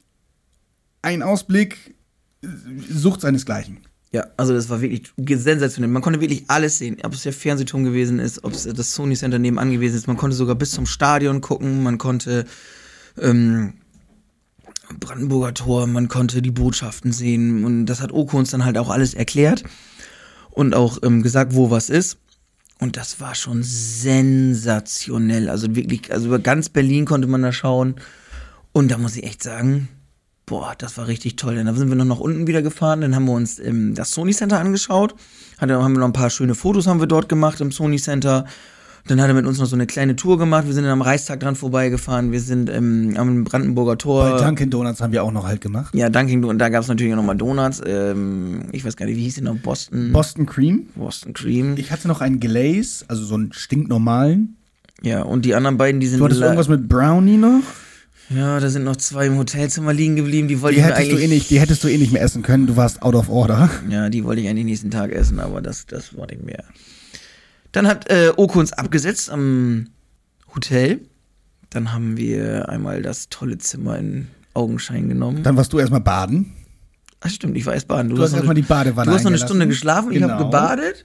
Speaker 1: ein Ausblick äh, sucht seinesgleichen.
Speaker 2: Ja, also das war wirklich sensationell. Man konnte wirklich alles sehen. Ob es der Fernsehturm gewesen ist, ob es das Sony Center nebenan gewesen ist. Man konnte sogar bis zum Stadion gucken. Man konnte ähm, Brandenburger Tor, man konnte die Botschaften sehen. Und das hat Oke uns dann halt auch alles erklärt. Und auch ähm, gesagt, wo was ist. Und das war schon sensationell. Also wirklich, also über ganz Berlin konnte man da schauen. Und da muss ich echt sagen, boah, das war richtig toll. Dann sind wir noch nach unten wieder gefahren. Dann haben wir uns ähm, das Sony Center angeschaut. Dann haben wir noch ein paar schöne Fotos haben wir dort gemacht im Sony Center. Dann hat er mit uns noch so eine kleine Tour gemacht. Wir sind dann am Reichstag dran vorbeigefahren. Wir sind ähm, am Brandenburger Tor.
Speaker 1: Bei Dunkin' Donuts haben wir auch noch halt gemacht.
Speaker 2: Ja, Dunkin' Donuts. Da gab es natürlich auch nochmal Donuts. Ähm, ich weiß gar nicht, wie hieß die noch? Boston.
Speaker 1: Boston Cream.
Speaker 2: Boston Cream.
Speaker 1: Ich hatte noch einen Glaze, also so einen stinknormalen.
Speaker 2: Ja, und die anderen beiden, die sind...
Speaker 1: Du hattest
Speaker 2: la-
Speaker 1: irgendwas mit Brownie noch?
Speaker 2: Ja, da sind noch zwei im Hotelzimmer liegen geblieben. Die wollte
Speaker 1: Die
Speaker 2: ich mir
Speaker 1: hättest, du
Speaker 2: eigentlich...
Speaker 1: eh nicht, die hättest du eh nicht mehr essen können. Du warst out of order.
Speaker 2: Ja, die wollte ich eigentlich nächsten Tag essen, aber das, das wollte ich mehr. Dann hat äh, Oke uns abgesetzt am Hotel. Dann haben wir einmal das tolle Zimmer in Augenschein genommen.
Speaker 1: Dann warst du erstmal baden.
Speaker 2: Ach stimmt, ich war erst baden.
Speaker 1: Du hast
Speaker 2: noch
Speaker 1: erstmal
Speaker 2: eine-
Speaker 1: die Badewanne
Speaker 2: Du hast noch eine
Speaker 1: eingelassen.
Speaker 2: Stunde geschlafen, ich habe
Speaker 1: Genau.
Speaker 2: gebadet.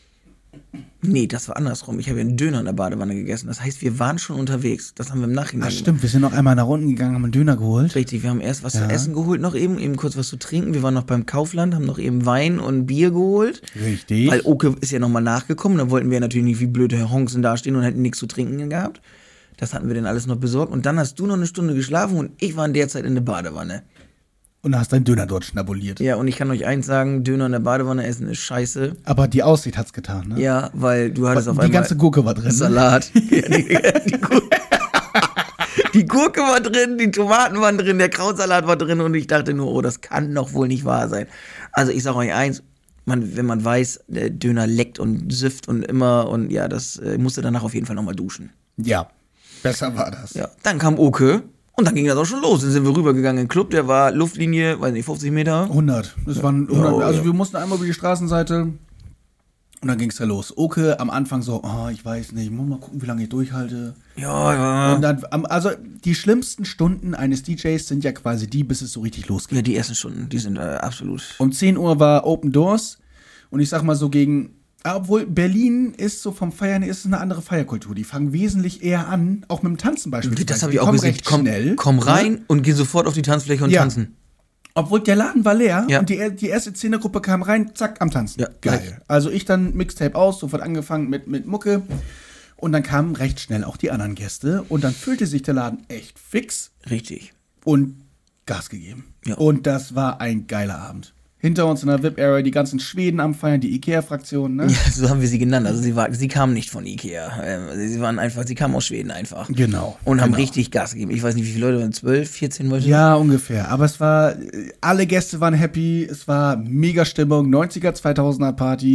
Speaker 2: Nee, das war andersrum. Ich habe ja einen Döner in der Badewanne gegessen. Das heißt, wir waren schon unterwegs. Das haben wir im Nachhinein
Speaker 1: Ach stimmt, wir sind noch einmal nach unten gegangen, haben einen Döner geholt.
Speaker 2: Richtig, wir haben erst was
Speaker 1: Ja.
Speaker 2: zu essen geholt noch eben, eben kurz was zu trinken. Wir waren noch beim Kaufland, haben noch eben Wein und Bier geholt.
Speaker 1: Richtig.
Speaker 2: Weil Oke ist ja nochmal nachgekommen, da wollten wir natürlich nicht wie blöde Honsen dastehen und hätten nichts zu trinken gehabt. Das hatten wir dann alles noch besorgt. Und dann hast du noch eine Stunde geschlafen und ich war in der Zeit in der Badewanne.
Speaker 1: Und hast deinen Döner dort schnabuliert.
Speaker 2: Ja, und ich kann euch eins sagen, Döner in der Badewanne essen ist scheiße.
Speaker 1: Aber die Aussicht hat's getan, ne?
Speaker 2: Ja, weil du hattest auf
Speaker 1: die
Speaker 2: einmal
Speaker 1: ganze Gurke war drin. Ne?
Speaker 2: Salat. Ja, die, die, Gurke, die Gurke war drin, die Tomaten waren drin, der Krautsalat war drin und ich dachte nur, oh, das kann doch wohl nicht wahr sein. Also ich sag euch eins, man, wenn man weiß, der Döner leckt und süfft und immer und ja, das äh, musste danach auf jeden Fall nochmal duschen.
Speaker 1: Ja, besser war das.
Speaker 2: Ja, dann kam Oke und dann ging das auch schon los. Dann sind wir rübergegangen in den Club, der war Luftlinie, weiß nicht, fünfzig Meter.
Speaker 1: hundert. Das waren hundert.
Speaker 2: Ja,
Speaker 1: Also
Speaker 2: ja.
Speaker 1: wir mussten einmal über die Straßenseite und dann ging's da los. Oke am Anfang so, oh, ich weiß nicht, muss mal gucken, wie lange ich durchhalte.
Speaker 2: Ja, ja.
Speaker 1: Und dann, am- also die schlimmsten Stunden eines D Js sind ja quasi die, bis es so richtig losgeht.
Speaker 2: Ja, die ersten Stunden, die sind äh, absolut.
Speaker 1: Um zehn Uhr war Open Doors und ich sag mal so gegen, obwohl Berlin ist so vom Feiern, ist es eine andere Feierkultur. Die fangen wesentlich eher an, auch mit dem Tanzen beispielsweise.
Speaker 2: Das habe
Speaker 1: Die
Speaker 2: ich auch
Speaker 1: kommen
Speaker 2: gesehen.
Speaker 1: recht
Speaker 2: Komm,
Speaker 1: schnell.
Speaker 2: komm rein
Speaker 1: Ne?
Speaker 2: und geh sofort auf die Tanzfläche und
Speaker 1: Ja.
Speaker 2: tanzen.
Speaker 1: Obwohl der Laden war leer
Speaker 2: Ja.
Speaker 1: und die, die erste Zehnergruppe kam rein, zack, am Tanzen.
Speaker 2: Ja,
Speaker 1: Geil.
Speaker 2: direkt.
Speaker 1: Also ich dann Mixtape aus, sofort angefangen mit, mit Mucke und dann kamen recht schnell auch die anderen Gäste und dann füllte sich der Laden echt fix
Speaker 2: Richtig.
Speaker 1: und Gas gegeben.
Speaker 2: Ja.
Speaker 1: Und das war ein geiler Abend. Hinter uns in der V I P-Area die ganzen Schweden am Feiern, die Ikea-Fraktion, ne?
Speaker 2: Ja, so haben wir sie genannt. Also sie war, sie kamen nicht von Ikea. Ähm, Sie waren einfach, sie kamen aus Schweden einfach.
Speaker 1: Genau.
Speaker 2: Und haben
Speaker 1: genau.
Speaker 2: richtig Gas gegeben. Ich weiß nicht, wie viele Leute waren, zwölf, vierzehn Leute?
Speaker 1: Ja, ungefähr. Aber es war, alle Gäste waren happy, es war mega Stimmung, neunziger, zweitausender Party,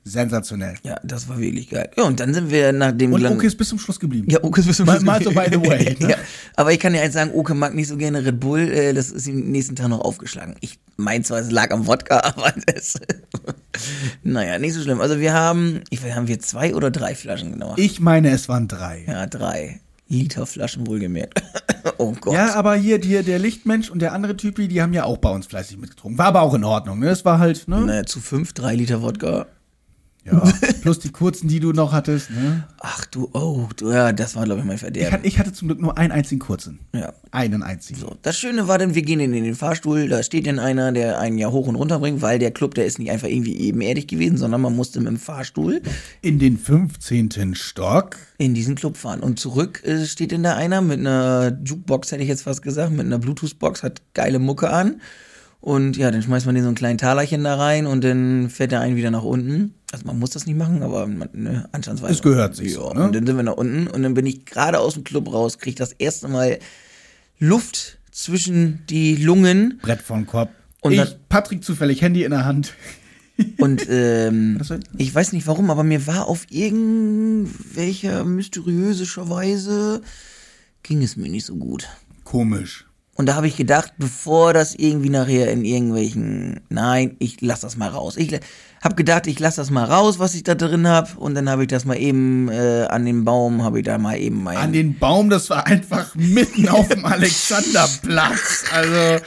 Speaker 1: sensationell.
Speaker 2: Ja, das war wirklich geil. Ja, und dann sind wir nach dem
Speaker 1: Und
Speaker 2: lang-
Speaker 1: Oke ist bis zum Schluss geblieben.
Speaker 2: Ja, Oke ist bis zum
Speaker 1: Mal-
Speaker 2: Schluss
Speaker 1: mal so by the way, ne?
Speaker 2: Ja, aber ich kann dir eins sagen, Oke mag nicht so gerne Red Bull. Äh, das ist ihm nächsten Tag noch aufgeschlagen. Ich mein zwar, es lag am Wodka, aber das... naja, nicht so schlimm. Also wir haben, ich weiß, haben wir zwei oder drei Flaschen genau?
Speaker 1: Ich meine, es waren drei.
Speaker 2: Ja, drei Liter Flaschen wohlgemerkt. Oh Gott.
Speaker 1: Ja, aber hier, hier der Lichtmensch und der andere Typ, die haben ja auch bei uns fleißig mitgetrunken. War aber auch in Ordnung, ne? Es war halt, ne?
Speaker 2: Naja, zu fünf, drei Liter Wodka.
Speaker 1: Ja, plus die kurzen, die du noch hattest, ne?
Speaker 2: Ach du, oh, du, ja, das war, glaube ich, mein
Speaker 1: Ich
Speaker 2: Verderben.
Speaker 1: hatte, ich hatte zum Glück nur einen einzigen kurzen.
Speaker 2: Ja.
Speaker 1: Einen einzigen.
Speaker 2: So, das Schöne war dann, wir gehen in den Fahrstuhl, da steht dann einer, der einen ja hoch und runter bringt, weil der Club, der ist nicht einfach irgendwie ebenerdig gewesen, sondern man musste mit dem Fahrstuhl
Speaker 1: In den fünfzehnten Stock.
Speaker 2: in diesen Club fahren. Und zurück äh, steht dann da einer mit einer Jukebox, hätte ich jetzt fast gesagt, mit einer Bluetooth-Box, hat geile Mucke an. Und ja, dann schmeißt man den so ein kleinen Talerchen da rein und dann fährt der einen wieder nach unten. Also man muss das nicht machen, aber man, ne, anstandsweise.
Speaker 1: Es gehört sich
Speaker 2: ja,
Speaker 1: so, ne?
Speaker 2: Und dann sind wir nach unten und dann bin ich gerade aus dem Club raus, kriege das erste Mal Luft zwischen die Lungen
Speaker 1: Brett vom Kopf.
Speaker 2: Und
Speaker 1: ich,
Speaker 2: dann-
Speaker 1: Patrick zufällig, Handy in der Hand.
Speaker 2: und ähm,
Speaker 1: Was soll-
Speaker 2: ich weiß nicht warum, aber mir war auf irgendwelcher mysteriösischer Weise ging es mir nicht so gut.
Speaker 1: Komisch.
Speaker 2: Und da habe ich gedacht, bevor das irgendwie nachher in irgendwelchen, nein, ich lass das mal raus. Ich habe gedacht, ich lass das mal raus, was ich da drin habe. Und dann habe ich das mal eben äh, an den Baum, habe ich da mal eben mein...
Speaker 1: An den Baum, das war einfach mitten auf dem Alexanderplatz. Also,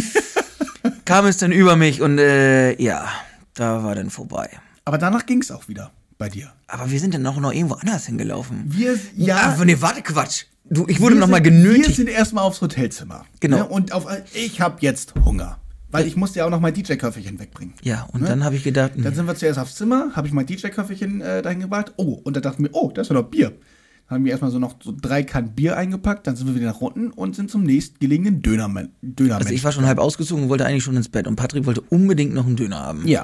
Speaker 2: kam es dann über mich und äh, ja, da war dann vorbei.
Speaker 1: aber danach ging es auch wieder bei dir.
Speaker 2: Aber wir sind dann auch noch irgendwo anders hingelaufen.
Speaker 1: Wir, ja,
Speaker 2: Ah, nee, warte, Quatsch. Du, ich wurde
Speaker 1: wir
Speaker 2: noch mal
Speaker 1: sind-
Speaker 2: genötigt.
Speaker 1: Wir sind erstmal aufs Hotelzimmer.
Speaker 2: Genau.
Speaker 1: Ne? Und auf, ich habe jetzt Hunger. Weil ich musste ja auch noch mein D J-Köfferchen wegbringen.
Speaker 2: Ja, und
Speaker 1: Ne?
Speaker 2: dann habe ich gedacht,
Speaker 1: Dann sind wir zuerst aufs Zimmer, habe ich mein D J-Köfferchen äh, dahin gebracht. Oh, und da dachten wir, oh, da ist ja noch Bier. Dann haben wir erstmal so noch so drei Kannen Bier eingepackt, dann sind wir wieder nach unten und sind zum nächstgelegenen Dönermann. Dönermensch.
Speaker 2: also ich war schon halb ausgezogen und wollte eigentlich schon ins Bett. Und Patrick wollte unbedingt noch einen Döner haben.
Speaker 1: Ja.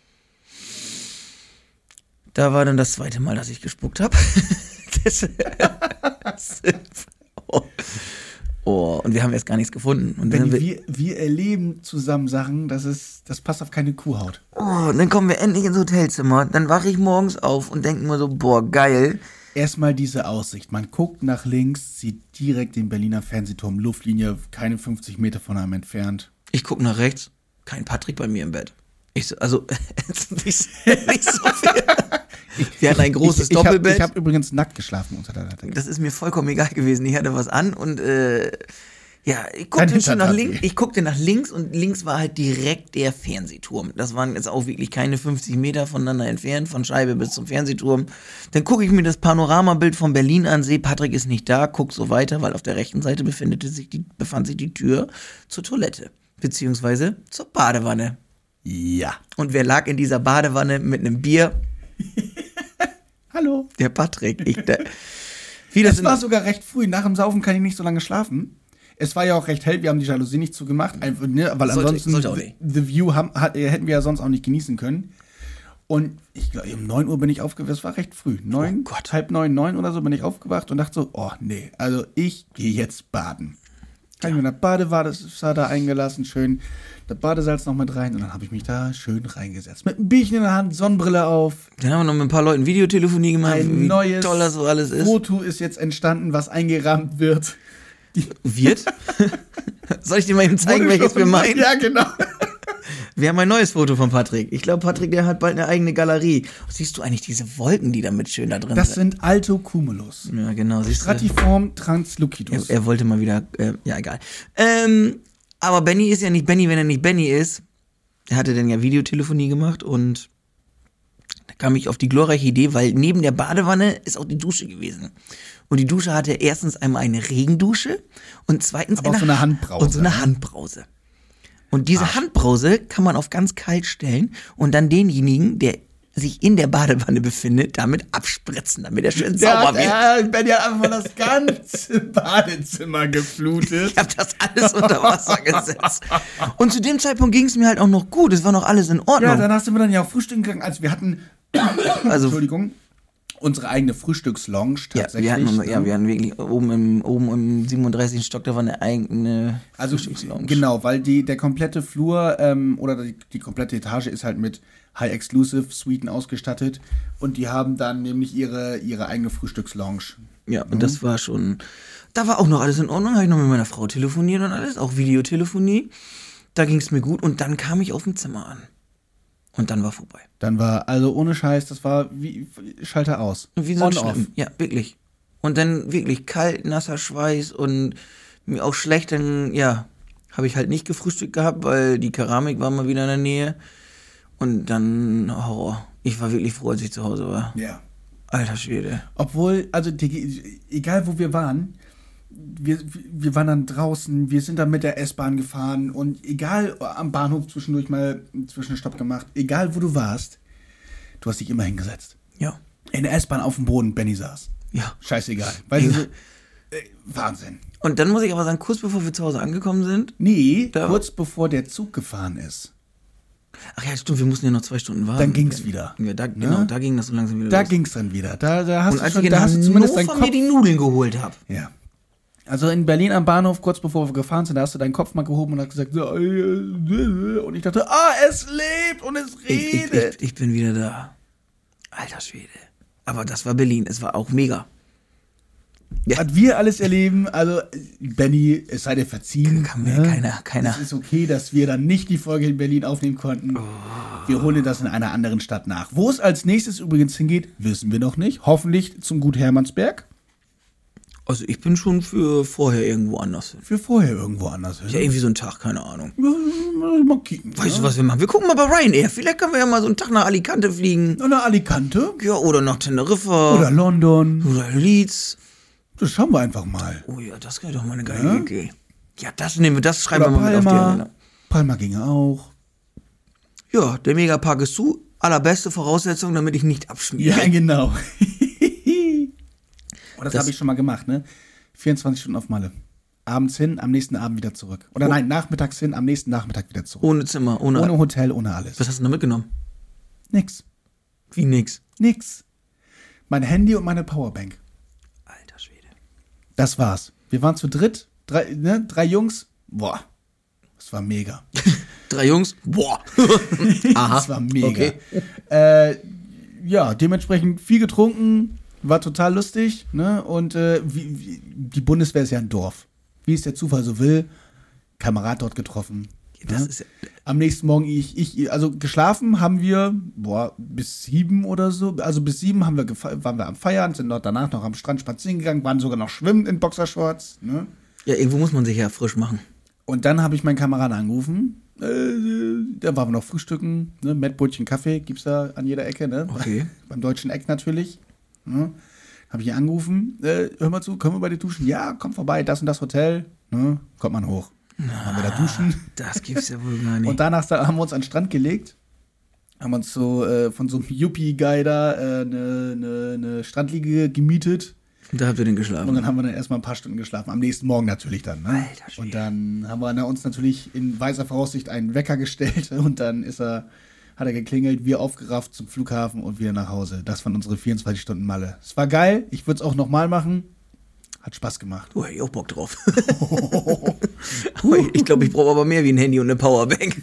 Speaker 2: Da war dann das zweite Mal, dass ich gespuckt habe. das, das, oh. oh, und wir haben erst gar nichts gefunden. Und dann,
Speaker 1: Benni,
Speaker 2: sind wir,
Speaker 1: wir, wir erleben zusammen Sachen, das ist, das passt auf keine Kuhhaut.
Speaker 2: oh, und dann kommen wir endlich ins Hotelzimmer. Dann wache ich morgens auf und denke mir so, boah, geil.
Speaker 1: Erstmal diese Aussicht. Man guckt nach links, sieht direkt den Berliner Fernsehturm, Luftlinie, keine fünfzig Meter von einem entfernt.
Speaker 2: Ich gucke nach rechts, kein Patrick bei mir im Bett. Ich so, also, nicht, nicht so viel. Wir hatten ein großes
Speaker 1: ich, ich
Speaker 2: Doppelbett.
Speaker 1: Hab, ich habe übrigens nackt geschlafen unter der Decke.
Speaker 2: Das ist mir vollkommen egal gewesen. Ich hatte was an und äh, ja, ich
Speaker 1: Dein
Speaker 2: guckte schon nach
Speaker 1: Hinterteil.
Speaker 2: links. Ich guckte nach links und links war halt direkt der Fernsehturm. Das waren jetzt auch wirklich keine fünfzig Meter voneinander entfernt, von Scheibe bis zum Fernsehturm. Dann gucke ich mir das Panoramabild von Berlin an, sehe, Patrick ist nicht da, guck so weiter, weil auf der rechten Seite befand sich die, befand sich die Tür zur Toilette, beziehungsweise zur Badewanne.
Speaker 1: Ja.
Speaker 2: Und wer lag in dieser Badewanne mit einem Bier?
Speaker 1: Hallo.
Speaker 2: Der Patrick. Ich, der, wie das
Speaker 1: Es
Speaker 2: in-
Speaker 1: war sogar recht früh. Nach dem Saufen kann ich nicht so lange schlafen. Es war ja auch recht hell. Wir haben die Jalousie nicht zugemacht. Einfach, ne, weil
Speaker 2: Sollte-
Speaker 1: ansonsten
Speaker 2: sollte auch
Speaker 1: the,
Speaker 2: nicht.
Speaker 1: the View haben, hat, hätten wir ja sonst auch nicht genießen können. Und ich glaube, um neun Uhr bin ich aufgewacht. Es war recht früh. Neun,
Speaker 2: Oh Gott.
Speaker 1: halb neun, neun oder so bin ich aufgewacht und dachte so, oh nee, also ich gehe jetzt baden. Habe ich mir das Badewasser da eingelassen, schön das Badesalz noch mit rein und dann habe ich mich da schön reingesetzt. Mit einem Bierchen in der Hand, Sonnenbrille auf.
Speaker 2: Dann haben wir noch mit ein paar Leuten Videotelefonie gemacht,
Speaker 1: Ein
Speaker 2: wie
Speaker 1: neues
Speaker 2: toll das so alles ist.
Speaker 1: Foto ist jetzt entstanden, was eingerahmt wird.
Speaker 2: Wird? Soll ich dir mal eben zeigen, welches wir meinen?
Speaker 1: Ja, genau.
Speaker 2: Wir haben ein neues Foto von Patrick. Ich glaube, Patrick, der hat bald eine eigene Galerie. Siehst du eigentlich diese Wolken, die da mit schön da drin
Speaker 1: Das
Speaker 2: sind?
Speaker 1: sind Alto Cumulus.
Speaker 2: Ja, genau. Siehst du?
Speaker 1: Stratiform
Speaker 2: Er,
Speaker 1: translucidus.
Speaker 2: er wollte mal wieder, äh, ja, egal. Ähm, aber Benny ist ja nicht Benny, wenn er nicht Benny ist. Er hatte dann ja Videotelefonie gemacht und da kam ich auf die glorreiche Idee, weil neben der Badewanne ist auch die Dusche gewesen. Und die Dusche hatte erstens einmal eine Regendusche und zweitens
Speaker 1: Aber auch so eine Handbrause,
Speaker 2: Und so eine
Speaker 1: ne?
Speaker 2: Handbrause. Und diese Handbrause kann man auf ganz kalt stellen und dann denjenigen, der sich in der Badewanne befindet, damit abspritzen, damit er schön sauber wird.
Speaker 1: Ja, ich bin ja einfach mal das ganze Badezimmer geflutet.
Speaker 2: Ich habe das alles unter Wasser gesetzt. Und zu dem Zeitpunkt ging es mir halt auch noch gut. Es war noch alles in Ordnung.
Speaker 1: Ja, dann hast du mir dann ja auch frühstücken gegangen. Also wir hatten,
Speaker 2: also,
Speaker 1: Entschuldigung, unsere eigene Frühstückslounge
Speaker 2: Ja,
Speaker 1: tatsächlich.
Speaker 2: wir hatten,
Speaker 1: ne?
Speaker 2: ja, wir hatten wirklich oben im, oben im siebenunddreißigsten Stock, da war eine eigene
Speaker 1: Also
Speaker 2: Frühstückslounge.
Speaker 1: genau, weil die, der komplette Flur ähm, oder die, die komplette Etage ist halt mit High-Exclusive-Suiten ausgestattet und die haben dann nämlich ihre, ihre eigene Frühstückslounge.
Speaker 2: Ja, und das war schon, da war auch noch alles in Ordnung, habe ich noch mit meiner Frau telefoniert und alles, auch Videotelefonie. Da ging es mir gut und dann kam ich auf dem Zimmer an. Und dann war vorbei.
Speaker 1: Dann war, also ohne Scheiß, das war wie Schalter aus.
Speaker 2: Wie so ein
Speaker 1: On, off.
Speaker 2: Schlimm. Ja, wirklich. Und dann wirklich kalt, nasser Schweiß und mir auch schlecht, dann, ja, habe ich halt nicht gefrühstückt gehabt, weil die Keramik war mal wieder in der Nähe. Und dann Horror. Ich war wirklich froh, als ich zu Hause war.
Speaker 1: Ja.
Speaker 2: Alter Schwede.
Speaker 1: Obwohl, also die, egal wo wir waren, wir, wir waren dann draußen, wir sind dann mit der S-Bahn gefahren und egal am Bahnhof zwischendurch mal einen Zwischenstopp gemacht, egal wo du warst, du hast dich immer hingesetzt.
Speaker 2: Ja.
Speaker 1: In der S-Bahn auf dem Boden Benny saß.
Speaker 2: Ja.
Speaker 1: Scheißegal. Weil
Speaker 2: Ja.
Speaker 1: so, äh, Wahnsinn.
Speaker 2: Und dann muss ich aber sagen, kurz bevor wir zu Hause angekommen sind.
Speaker 1: Nee,
Speaker 2: Da-
Speaker 1: kurz bevor der Zug gefahren ist.
Speaker 2: Ach ja, stimmt, wir mussten ja noch zwei Stunden warten.
Speaker 1: Dann ging's wieder.
Speaker 2: Ja, da,
Speaker 1: Ne?
Speaker 2: genau, da ging das so langsam wieder
Speaker 1: Da
Speaker 2: los.
Speaker 1: ging's dann wieder. Da, da hast
Speaker 2: Und
Speaker 1: du
Speaker 2: als
Speaker 1: schon,
Speaker 2: ich in
Speaker 1: da hast du zumindest deinen
Speaker 2: Hannover mir
Speaker 1: Kopf.
Speaker 2: die Nudeln geholt habe.
Speaker 1: Ja. Also in Berlin am Bahnhof, kurz bevor wir gefahren sind, da hast du deinen Kopf mal gehoben und hast gesagt, so, äh, äh, und ich dachte, ah, es lebt und es
Speaker 2: Ich, ich,
Speaker 1: redet.
Speaker 2: ich, ich bin wieder da. Alter Schwede. Aber das war Berlin, es war auch mega. Ja.
Speaker 1: Was wir alles erleben, also Benny, es sei dir verziehen.
Speaker 2: Kann mir keiner- keiner-
Speaker 1: Es ist okay, dass wir dann nicht die Folge in Berlin aufnehmen konnten. Wir holen das in einer anderen Stadt nach. Wo es als nächstes übrigens hingeht, wissen wir noch nicht. Hoffentlich zum Gut Hermannsberg.
Speaker 2: Also ich bin schon für vorher irgendwo anders hin.
Speaker 1: Für vorher irgendwo anders hin.
Speaker 2: Ja, irgendwie so ein Tag, keine Ahnung.
Speaker 1: Ja, mal kicken.
Speaker 2: Weißt du, was wir machen? Wir gucken mal bei Ryanair. Vielleicht können wir ja mal so einen Tag nach Alicante fliegen.
Speaker 1: Oder Alicante.
Speaker 2: Ja, oder nach Teneriffa.
Speaker 1: Oder London.
Speaker 2: Oder Leeds.
Speaker 1: Das schauen wir einfach mal.
Speaker 2: Oh ja, das wäre doch mal eine geile
Speaker 1: Ja?
Speaker 2: Idee. Ja, das nehmen wir, das schreiben
Speaker 1: Oder
Speaker 2: wir mal mit auf die
Speaker 1: Palma.
Speaker 2: Agenda.
Speaker 1: Palma ginge auch.
Speaker 2: Ja, der Megapark ist zu. Allerbeste Voraussetzung, damit ich nicht abschmiere.
Speaker 1: Ja, genau. Und das,
Speaker 2: Das-
Speaker 1: habe ich schon mal gemacht, ne? vierundzwanzig Stunden auf Malle. Abends hin, am nächsten Abend wieder zurück. Oder nein, nachmittags hin, am nächsten Nachmittag wieder zurück.
Speaker 2: Ohne Zimmer, ohne...
Speaker 1: Ohne Hotel, ohne alles.
Speaker 2: Was hast du da mitgenommen?
Speaker 1: Nix.
Speaker 2: Wie nix.
Speaker 1: Nix. Mein Handy und meine Powerbank.
Speaker 2: Alter Schwede.
Speaker 1: Das war's. Wir waren zu dritt, drei, ne, drei Jungs. Boah, das war mega.
Speaker 2: Drei Jungs? Boah. Aha.
Speaker 1: Das war mega.
Speaker 2: Okay.
Speaker 1: Äh, ja, dementsprechend viel getrunken, war total lustig. Ne? Und äh, wie, wie, die Bundeswehr ist ja ein Dorf. Wie es der Zufall so will. Kamerad dort getroffen.
Speaker 2: Das
Speaker 1: ne?
Speaker 2: ist ja,
Speaker 1: Am nächsten Morgen, ich, ich, also geschlafen haben wir, boah, bis sieben oder so. Also bis sieben haben wir gefe- waren wir am Feiern, sind dort danach noch am Strand spazieren gegangen, waren sogar noch schwimmen in Boxershorts. Ne?
Speaker 2: ja, irgendwo muss man sich ja frisch machen.
Speaker 1: Und dann habe ich meinen Kameraden angerufen. Äh, da waren wir noch frühstücken. Ne? Mettbrötchen, Kaffee gibt's da an jeder Ecke. Ne?
Speaker 2: Okay.
Speaker 1: Beim deutschen Eck natürlich. Ne? Habe ich ihn angerufen. Äh, hör mal zu, können wir bei dir duschen? Ja, komm vorbei, das und das Hotel. Ne? Kommt man hoch. Dann haben wir da duschen.
Speaker 2: Das gibt's ja wohl gar nicht.
Speaker 1: Und danach haben wir uns an den Strand gelegt. Haben uns so äh, von so einem Yuppie-Guy da eine äh, ne, ne, ne Strandliege gemietet.
Speaker 2: Und da habt ihr den geschlafen.
Speaker 1: Und dann haben wir dann erstmal ein paar Stunden geschlafen. Am nächsten Morgen natürlich dann. Ne?
Speaker 2: Alter Schwede.
Speaker 1: Und dann haben wir na, uns natürlich in weiser Voraussicht einen Wecker gestellt. Und dann ist er, hat er geklingelt, wir aufgerafft zum Flughafen und wieder nach Hause. Das waren unsere vierundzwanzig Stunden Malle. Es war geil. Ich würde es auch nochmal machen. Hat Spaß gemacht.
Speaker 2: Oh, hätte ich auch Bock drauf. Aber ich glaube, ich brauche aber mehr wie ein Handy und eine Powerbank.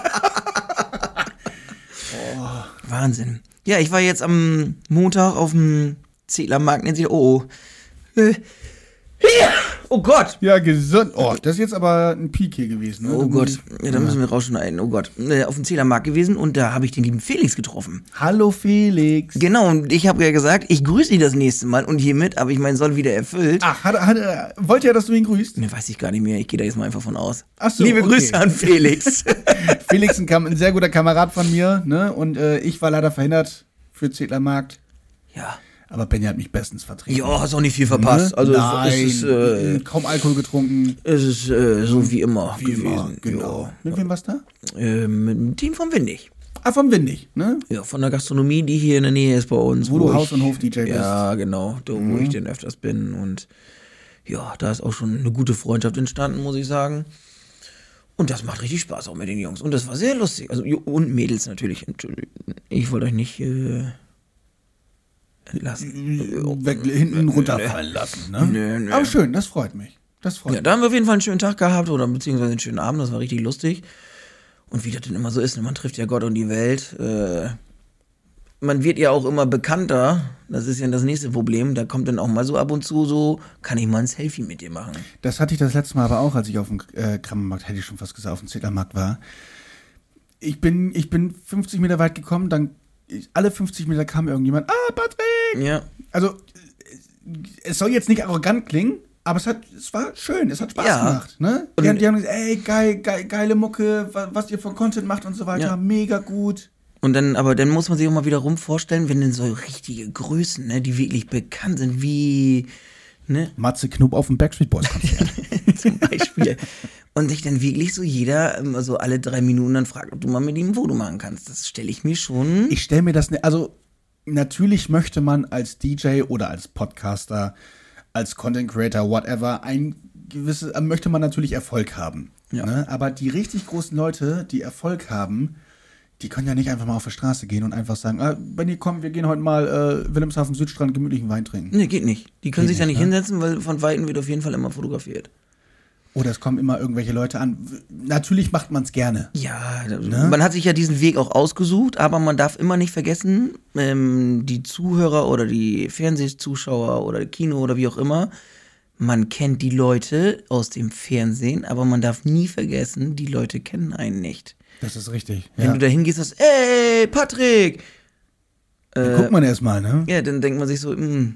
Speaker 2: oh. Wahnsinn. Ja, ich war jetzt am Montag auf dem Zedlermarkt. Nennt sich, oh, oh. Äh, oh Gott.
Speaker 1: Ja, gesund. Oh, das ist jetzt aber ein Peak hier gewesen. Ne?
Speaker 2: Oh
Speaker 1: Da muss
Speaker 2: Gott,
Speaker 1: ich-
Speaker 2: ja, da müssen wir rausschneiden. Oh Gott, äh, auf dem Zedlermarkt gewesen und da habe ich den lieben Felix getroffen.
Speaker 1: Hallo Felix.
Speaker 2: Genau, und ich habe ja gesagt, ich grüße ihn das nächste Mal und hiermit habe ich meinen Soll wieder erfüllt.
Speaker 1: Ach, hat, hat, wollte er, dass du ihn grüßt?
Speaker 2: Ne, weiß ich gar nicht mehr. Ich gehe da jetzt mal einfach von aus.
Speaker 1: Ach so,
Speaker 2: Liebe
Speaker 1: okay.
Speaker 2: Grüße an Felix.
Speaker 1: Felix ein, Kam- ein sehr guter Kamerad von mir, ne? Und äh, ich war leider verhindert für Zedlermarkt.
Speaker 2: ja.
Speaker 1: Aber Benny hat mich bestens vertreten.
Speaker 2: Ja, hast auch nicht viel verpasst.
Speaker 1: Ne?
Speaker 2: Also
Speaker 1: Nein,
Speaker 2: es ist, äh,
Speaker 1: kaum Alkohol getrunken.
Speaker 2: es ist äh, so wie immer
Speaker 1: Wie
Speaker 2: gewesen.
Speaker 1: immer, genau. Mit wem war's da?
Speaker 2: Ja. Äh, mit dem Team von Windig.
Speaker 1: Ah, vom Windig, ne?
Speaker 2: Ja, von der Gastronomie, die hier in der Nähe ist bei uns.
Speaker 1: Wo du
Speaker 2: ich-
Speaker 1: Haus- und Hof-D J bist.
Speaker 2: Ja, genau. Da, wo
Speaker 1: Mhm.
Speaker 2: ich denn öfters bin. Und ja, da ist auch schon eine gute Freundschaft entstanden, muss ich sagen. Und das macht richtig Spaß auch mit den Jungs. Und das war sehr lustig. Also, und Mädels natürlich. Ich wollte euch nicht äh, lassen.
Speaker 1: Weg, hinten runterfallen lassen. Ne?
Speaker 2: Nö, nö.
Speaker 1: Aber schön, das freut mich. Das freut
Speaker 2: Ja, da haben wir auf jeden Fall einen schönen Tag gehabt oder beziehungsweise einen schönen Abend, das war richtig lustig. Und wie das denn immer so ist, man trifft ja Gott und die Welt. Äh, man wird ja auch immer bekannter, das ist ja das nächste Problem. Da kommt dann auch mal so ab und zu so, kann ich mal ein Selfie mit dir machen.
Speaker 1: Das hatte ich das letzte Mal aber auch, als ich auf dem äh, Krammermarkt, hätte ich schon fast gesagt, auf dem Zedlermarkt war. Ich bin, ich bin fünfzig Meter weit gekommen, dann ich, alle fünfzig Meter kam irgendjemand, ah, Patrick!
Speaker 2: Ja.
Speaker 1: Also, es soll jetzt nicht arrogant klingen, aber es, hat, es war schön, es hat Spaß
Speaker 2: Ja.
Speaker 1: gemacht. Ne? Die, haben, die haben gesagt, ey, geil, geil, geile Mucke, was, was ihr von Content macht und so weiter,
Speaker 2: Ja.
Speaker 1: mega gut.
Speaker 2: Und dann, aber dann muss man sich auch mal wieder rum vorstellen, wenn denn so richtige Größen, ne, die wirklich bekannt sind, wie, ne,
Speaker 1: Matze Knob auf dem Backstreet Boys Konzert.
Speaker 2: zum Beispiel. Und sich dann wirklich so jeder, ähm, so alle drei Minuten dann fragt, ob du mal mit ihm ein Foto machen kannst. Das stelle ich mir schon.
Speaker 1: Ich stelle mir das, ne, also natürlich möchte man als D J oder als Podcaster, als Content Creator, whatever, ein gewisses, möchte man natürlich Erfolg haben.
Speaker 2: Ja.
Speaker 1: Ne? Aber die richtig großen Leute, die Erfolg haben, die können ja nicht einfach mal auf die Straße gehen und einfach sagen, ah, Benni, komm, wir gehen heute mal äh, Wilhelmshaven Südstrand gemütlichen Wein trinken.
Speaker 2: Nee, geht nicht. Die können
Speaker 1: Geht
Speaker 2: sich da
Speaker 1: nicht,
Speaker 2: nicht
Speaker 1: ne?
Speaker 2: hinsetzen, weil von Weitem wird auf jeden Fall immer fotografiert.
Speaker 1: Oder es kommen immer irgendwelche Leute an. Natürlich macht man es gerne.
Speaker 2: Ja,
Speaker 1: Ne?
Speaker 2: man hat sich ja diesen Weg auch ausgesucht, aber man darf immer nicht vergessen, ähm, die Zuhörer oder die Fernsehzuschauer oder Kino oder wie auch immer, man kennt die Leute aus dem Fernsehen, aber man darf nie vergessen, die Leute kennen einen nicht.
Speaker 1: Das ist richtig.
Speaker 2: Wenn
Speaker 1: Ja.
Speaker 2: du da hingehst und sagst, ey, Patrick!
Speaker 1: Dann guckt man erst mal, ne?
Speaker 2: Ja, dann denkt man sich so, hm,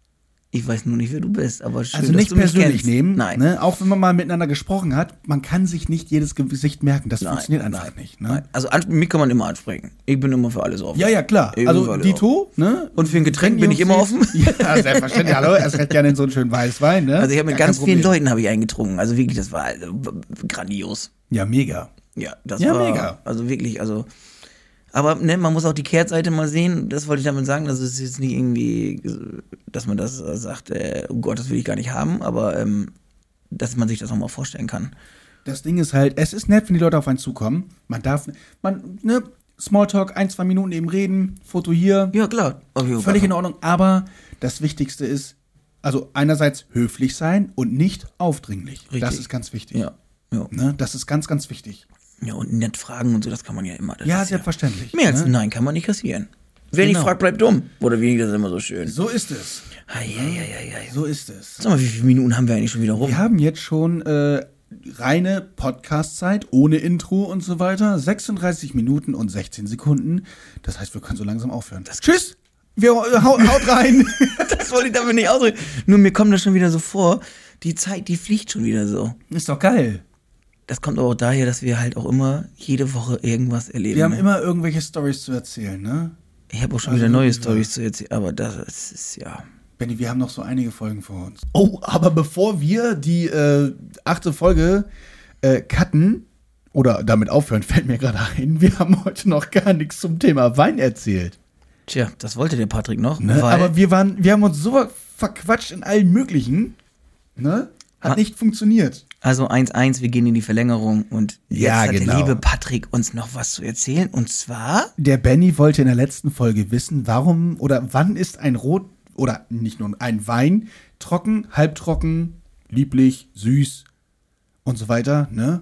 Speaker 2: ich weiß nur nicht, wer du bist, aber schön,
Speaker 1: Also
Speaker 2: dass
Speaker 1: nicht
Speaker 2: du mich
Speaker 1: persönlich
Speaker 2: kennst.
Speaker 1: nehmen,
Speaker 2: Nein.
Speaker 1: ne? Auch wenn man mal miteinander gesprochen hat, man kann sich nicht jedes Gesicht merken. Das
Speaker 2: Nein,
Speaker 1: funktioniert einfach
Speaker 2: nein,
Speaker 1: nicht. Ne?
Speaker 2: Nein. Also an, mich kann man immer ansprechen. Ich bin immer für alles offen.
Speaker 1: Ja, ja, klar.
Speaker 2: Ich bin für
Speaker 1: Also
Speaker 2: alles
Speaker 1: Dito, ne?
Speaker 2: Und für ein Getränk
Speaker 1: Wenn
Speaker 2: bin
Speaker 1: ihr
Speaker 2: ich immer
Speaker 1: uns
Speaker 2: offen.
Speaker 1: seht- Ja, selbstverständlich. Hallo, erst recht gerne in so einen schönen Weißwein, ne?
Speaker 2: Also ich habe mit
Speaker 1: Gar
Speaker 2: ganz
Speaker 1: kein
Speaker 2: vielen
Speaker 1: Problem.
Speaker 2: Leuten habe ich eingetrunken. Also wirklich, das war also, b- b- grandios.
Speaker 1: Ja, mega.
Speaker 2: Ja, das
Speaker 1: Ja,
Speaker 2: war
Speaker 1: mega.
Speaker 2: also wirklich, also aber ne, man muss auch die Kehrseite mal sehen. Das wollte ich damit sagen. Das ist jetzt nicht irgendwie, dass man das äh, sagt, äh, oh Gott, das will ich gar nicht haben, aber ähm, dass man sich das auch mal vorstellen kann.
Speaker 1: Das Ding ist halt, es ist nett, wenn die Leute auf einen zukommen. Man darf, man, ne, Smalltalk, ein, zwei Minuten eben reden, Foto hier.
Speaker 2: Ja, klar. Okay,
Speaker 1: Völlig in Ordnung. Aber das Wichtigste ist, also einerseits höflich sein und nicht aufdringlich.
Speaker 2: Richtig.
Speaker 1: Das ist ganz wichtig.
Speaker 2: Ja, ja.
Speaker 1: Ne? Das ist ganz, ganz wichtig.
Speaker 2: Ja, und nett fragen und so, das kann man ja immer. Das
Speaker 1: Ja,
Speaker 2: ist
Speaker 1: selbstverständlich.
Speaker 2: Mehr als
Speaker 1: ne?
Speaker 2: ein Nein kann man nicht kassieren. Wer
Speaker 1: Genau.
Speaker 2: nicht fragt, bleibt dumm. Oder wie das immer so schön.
Speaker 1: So ist es.
Speaker 2: Eieieiei.
Speaker 1: So ist es.
Speaker 2: Sag mal, wie viele Minuten haben wir eigentlich schon wieder rum?
Speaker 1: Wir haben jetzt schon äh, reine Podcast-Zeit ohne Intro und so weiter. sechsunddreißig Minuten und sechzehn Sekunden. Das heißt, wir können so langsam aufhören. Tschüss! Wir äh, haut, haut rein!
Speaker 2: Das wollte ich damit nicht ausdrücken. Nur mir kommt das schon wieder so vor, die Zeit, die fliegt schon wieder so.
Speaker 1: Ist doch geil.
Speaker 2: Das kommt aber auch daher, dass wir halt auch immer jede Woche irgendwas erleben.
Speaker 1: Wir haben
Speaker 2: ne?
Speaker 1: immer irgendwelche Storys zu erzählen, ne?
Speaker 2: Ich habe auch schon
Speaker 1: Also
Speaker 2: wieder neue
Speaker 1: irgendwie so.
Speaker 2: Storys zu erzählen, aber das ist ja.
Speaker 1: Benni, wir haben noch so einige Folgen vor uns. Oh, aber bevor wir die äh, achte Folge äh, cutten oder damit aufhören, fällt mir gerade ein, wir haben heute noch gar nichts zum Thema Wein erzählt.
Speaker 2: Tja, das wollte der Patrick noch.
Speaker 1: Ne?
Speaker 2: Weil,
Speaker 1: Aber wir waren, wir haben uns so verquatscht in allen möglichen, ne? Hat
Speaker 2: Ma-
Speaker 1: nicht funktioniert.
Speaker 2: also eins eins, wir gehen in die Verlängerung und jetzt
Speaker 1: Ja,
Speaker 2: hat
Speaker 1: genau.
Speaker 2: der liebe Patrick uns noch was zu erzählen. Und zwar,
Speaker 1: Der Benni wollte in der letzten Folge wissen, warum oder wann ist ein Rot oder nicht nur ein Wein trocken, halbtrocken, lieblich, süß und so weiter, ne?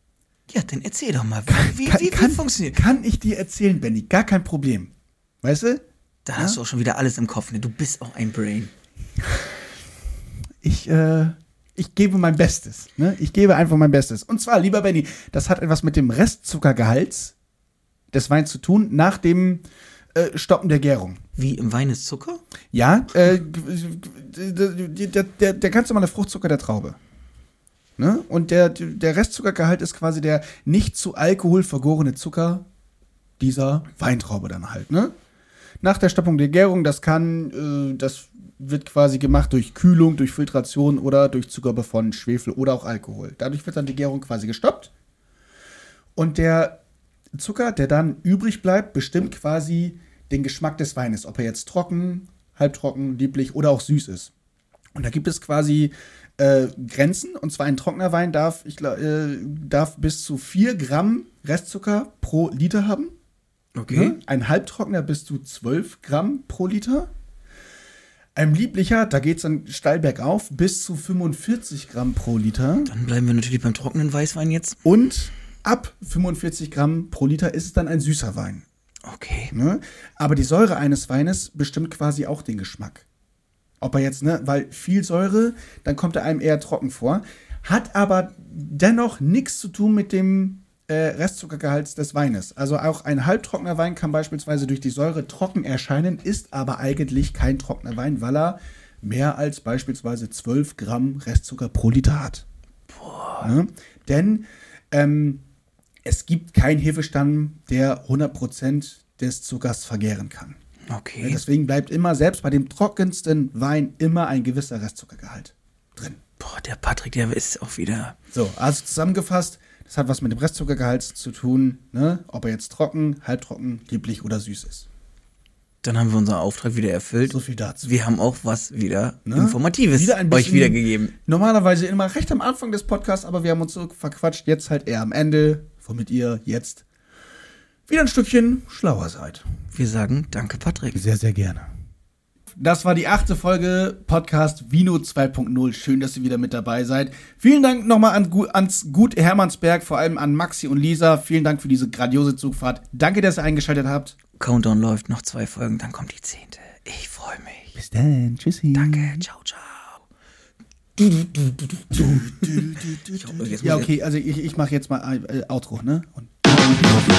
Speaker 2: ja, dann erzähl doch mal, wie,
Speaker 1: Kann,
Speaker 2: wie, wie
Speaker 1: kann,
Speaker 2: funktioniert
Speaker 1: kann ich dir erzählen, Benni, gar kein Problem. Weißt du?
Speaker 2: Da hast du auch schon wieder alles im Kopf, ne? Du bist auch ein Brain.
Speaker 1: Ich, äh, ich gebe mein Bestes. Ne? Ich gebe einfach mein Bestes. Und zwar, lieber Benni, das hat etwas mit dem Restzuckergehalt des Weins zu tun, nach dem äh, Stoppen der Gärung.
Speaker 2: Wie im Wein ist Zucker?
Speaker 1: Ja, äh, der, der, der ganz normale Fruchtzucker der Traube. Ne? Und der, der Restzuckergehalt ist quasi der nicht zu Alkohol vergorene Zucker dieser Weintraube dann halt. Ne? Nach der Stoppung der Gärung, das kann, äh, das wird quasi gemacht durch Kühlung, durch Filtration oder durch Zugabe von Schwefel oder auch Alkohol. Dadurch wird dann die Gärung quasi gestoppt. Und der Zucker, der dann übrig bleibt, bestimmt quasi den Geschmack des Weines, ob er jetzt trocken, halbtrocken, lieblich oder auch süß ist. Und da gibt es quasi äh, Grenzen. Und zwar ein trockener Wein darf, ich, glaub, äh, darf bis zu vier Gramm Restzucker pro Liter haben.
Speaker 2: Okay.
Speaker 1: Ne? Ein halbtrockener bis zu zwölf Gramm pro Liter. Ein lieblicher, da geht es dann steil bergauf, bis zu fünfundvierzig Gramm pro Liter.
Speaker 2: Dann bleiben wir natürlich beim trockenen Weißwein jetzt.
Speaker 1: Und ab fünfundvierzig Gramm pro Liter ist es dann ein süßer Wein.
Speaker 2: Okay.
Speaker 1: Ne? Aber die Säure eines Weines bestimmt quasi auch den Geschmack. Ob er jetzt, ne, weil viel Säure, dann kommt er einem eher trocken vor. Hat aber dennoch nichts zu tun mit dem äh, Restzuckergehalt des Weines. Also auch ein halbtrockener Wein kann beispielsweise durch die Säure trocken erscheinen, ist aber eigentlich kein trockener Wein, weil er mehr als beispielsweise zwölf Gramm Restzucker pro Liter hat. Boah. Ne? Denn ähm, es gibt keinen Hefestamm, der hundert Prozent des Zuckers vergären kann.
Speaker 2: Okay.
Speaker 1: Ja, deswegen bleibt immer, selbst bei dem trockensten Wein, immer ein gewisser Restzuckergehalt drin.
Speaker 2: Boah, der Patrick, der ist auch wieder...
Speaker 1: So, also zusammengefasst, das hat was mit dem Restzuckergehalt zu tun, ne? Ob er jetzt trocken, halbtrocken, lieblich oder süß ist.
Speaker 2: Dann haben wir unseren Auftrag wieder erfüllt.
Speaker 1: So viel dazu.
Speaker 2: Wir haben auch was wieder
Speaker 1: Ne?
Speaker 2: Informatives
Speaker 1: Wieder ein
Speaker 2: euch
Speaker 1: bisschen-
Speaker 2: wiedergegeben.
Speaker 1: Normalerweise immer recht am Anfang des Podcasts, aber wir haben uns so verquatscht, jetzt halt eher am Ende, womit ihr jetzt wieder ein Stückchen schlauer seid.
Speaker 2: Wir sagen danke, Patrick.
Speaker 1: Sehr, sehr gerne. Das war die achte Folge Podcast Vino zwei Punkt null. Schön, dass ihr wieder mit dabei seid. Vielen Dank nochmal an, ans Gut Hermannsberg, vor allem an Maxi und Lisa. Vielen Dank für diese grandiose Zugfahrt. Danke, dass ihr eingeschaltet habt.
Speaker 2: Countdown läuft, noch zwei Folgen, dann kommt die zehnte. Ich freue mich.
Speaker 1: Bis dann. Tschüssi.
Speaker 2: Danke, ciao, ciao. Ich hoffe, jetzt
Speaker 1: Ja,
Speaker 2: muss ich-
Speaker 1: okay, also ich, ich mache jetzt mal äh, Outro, ne? Und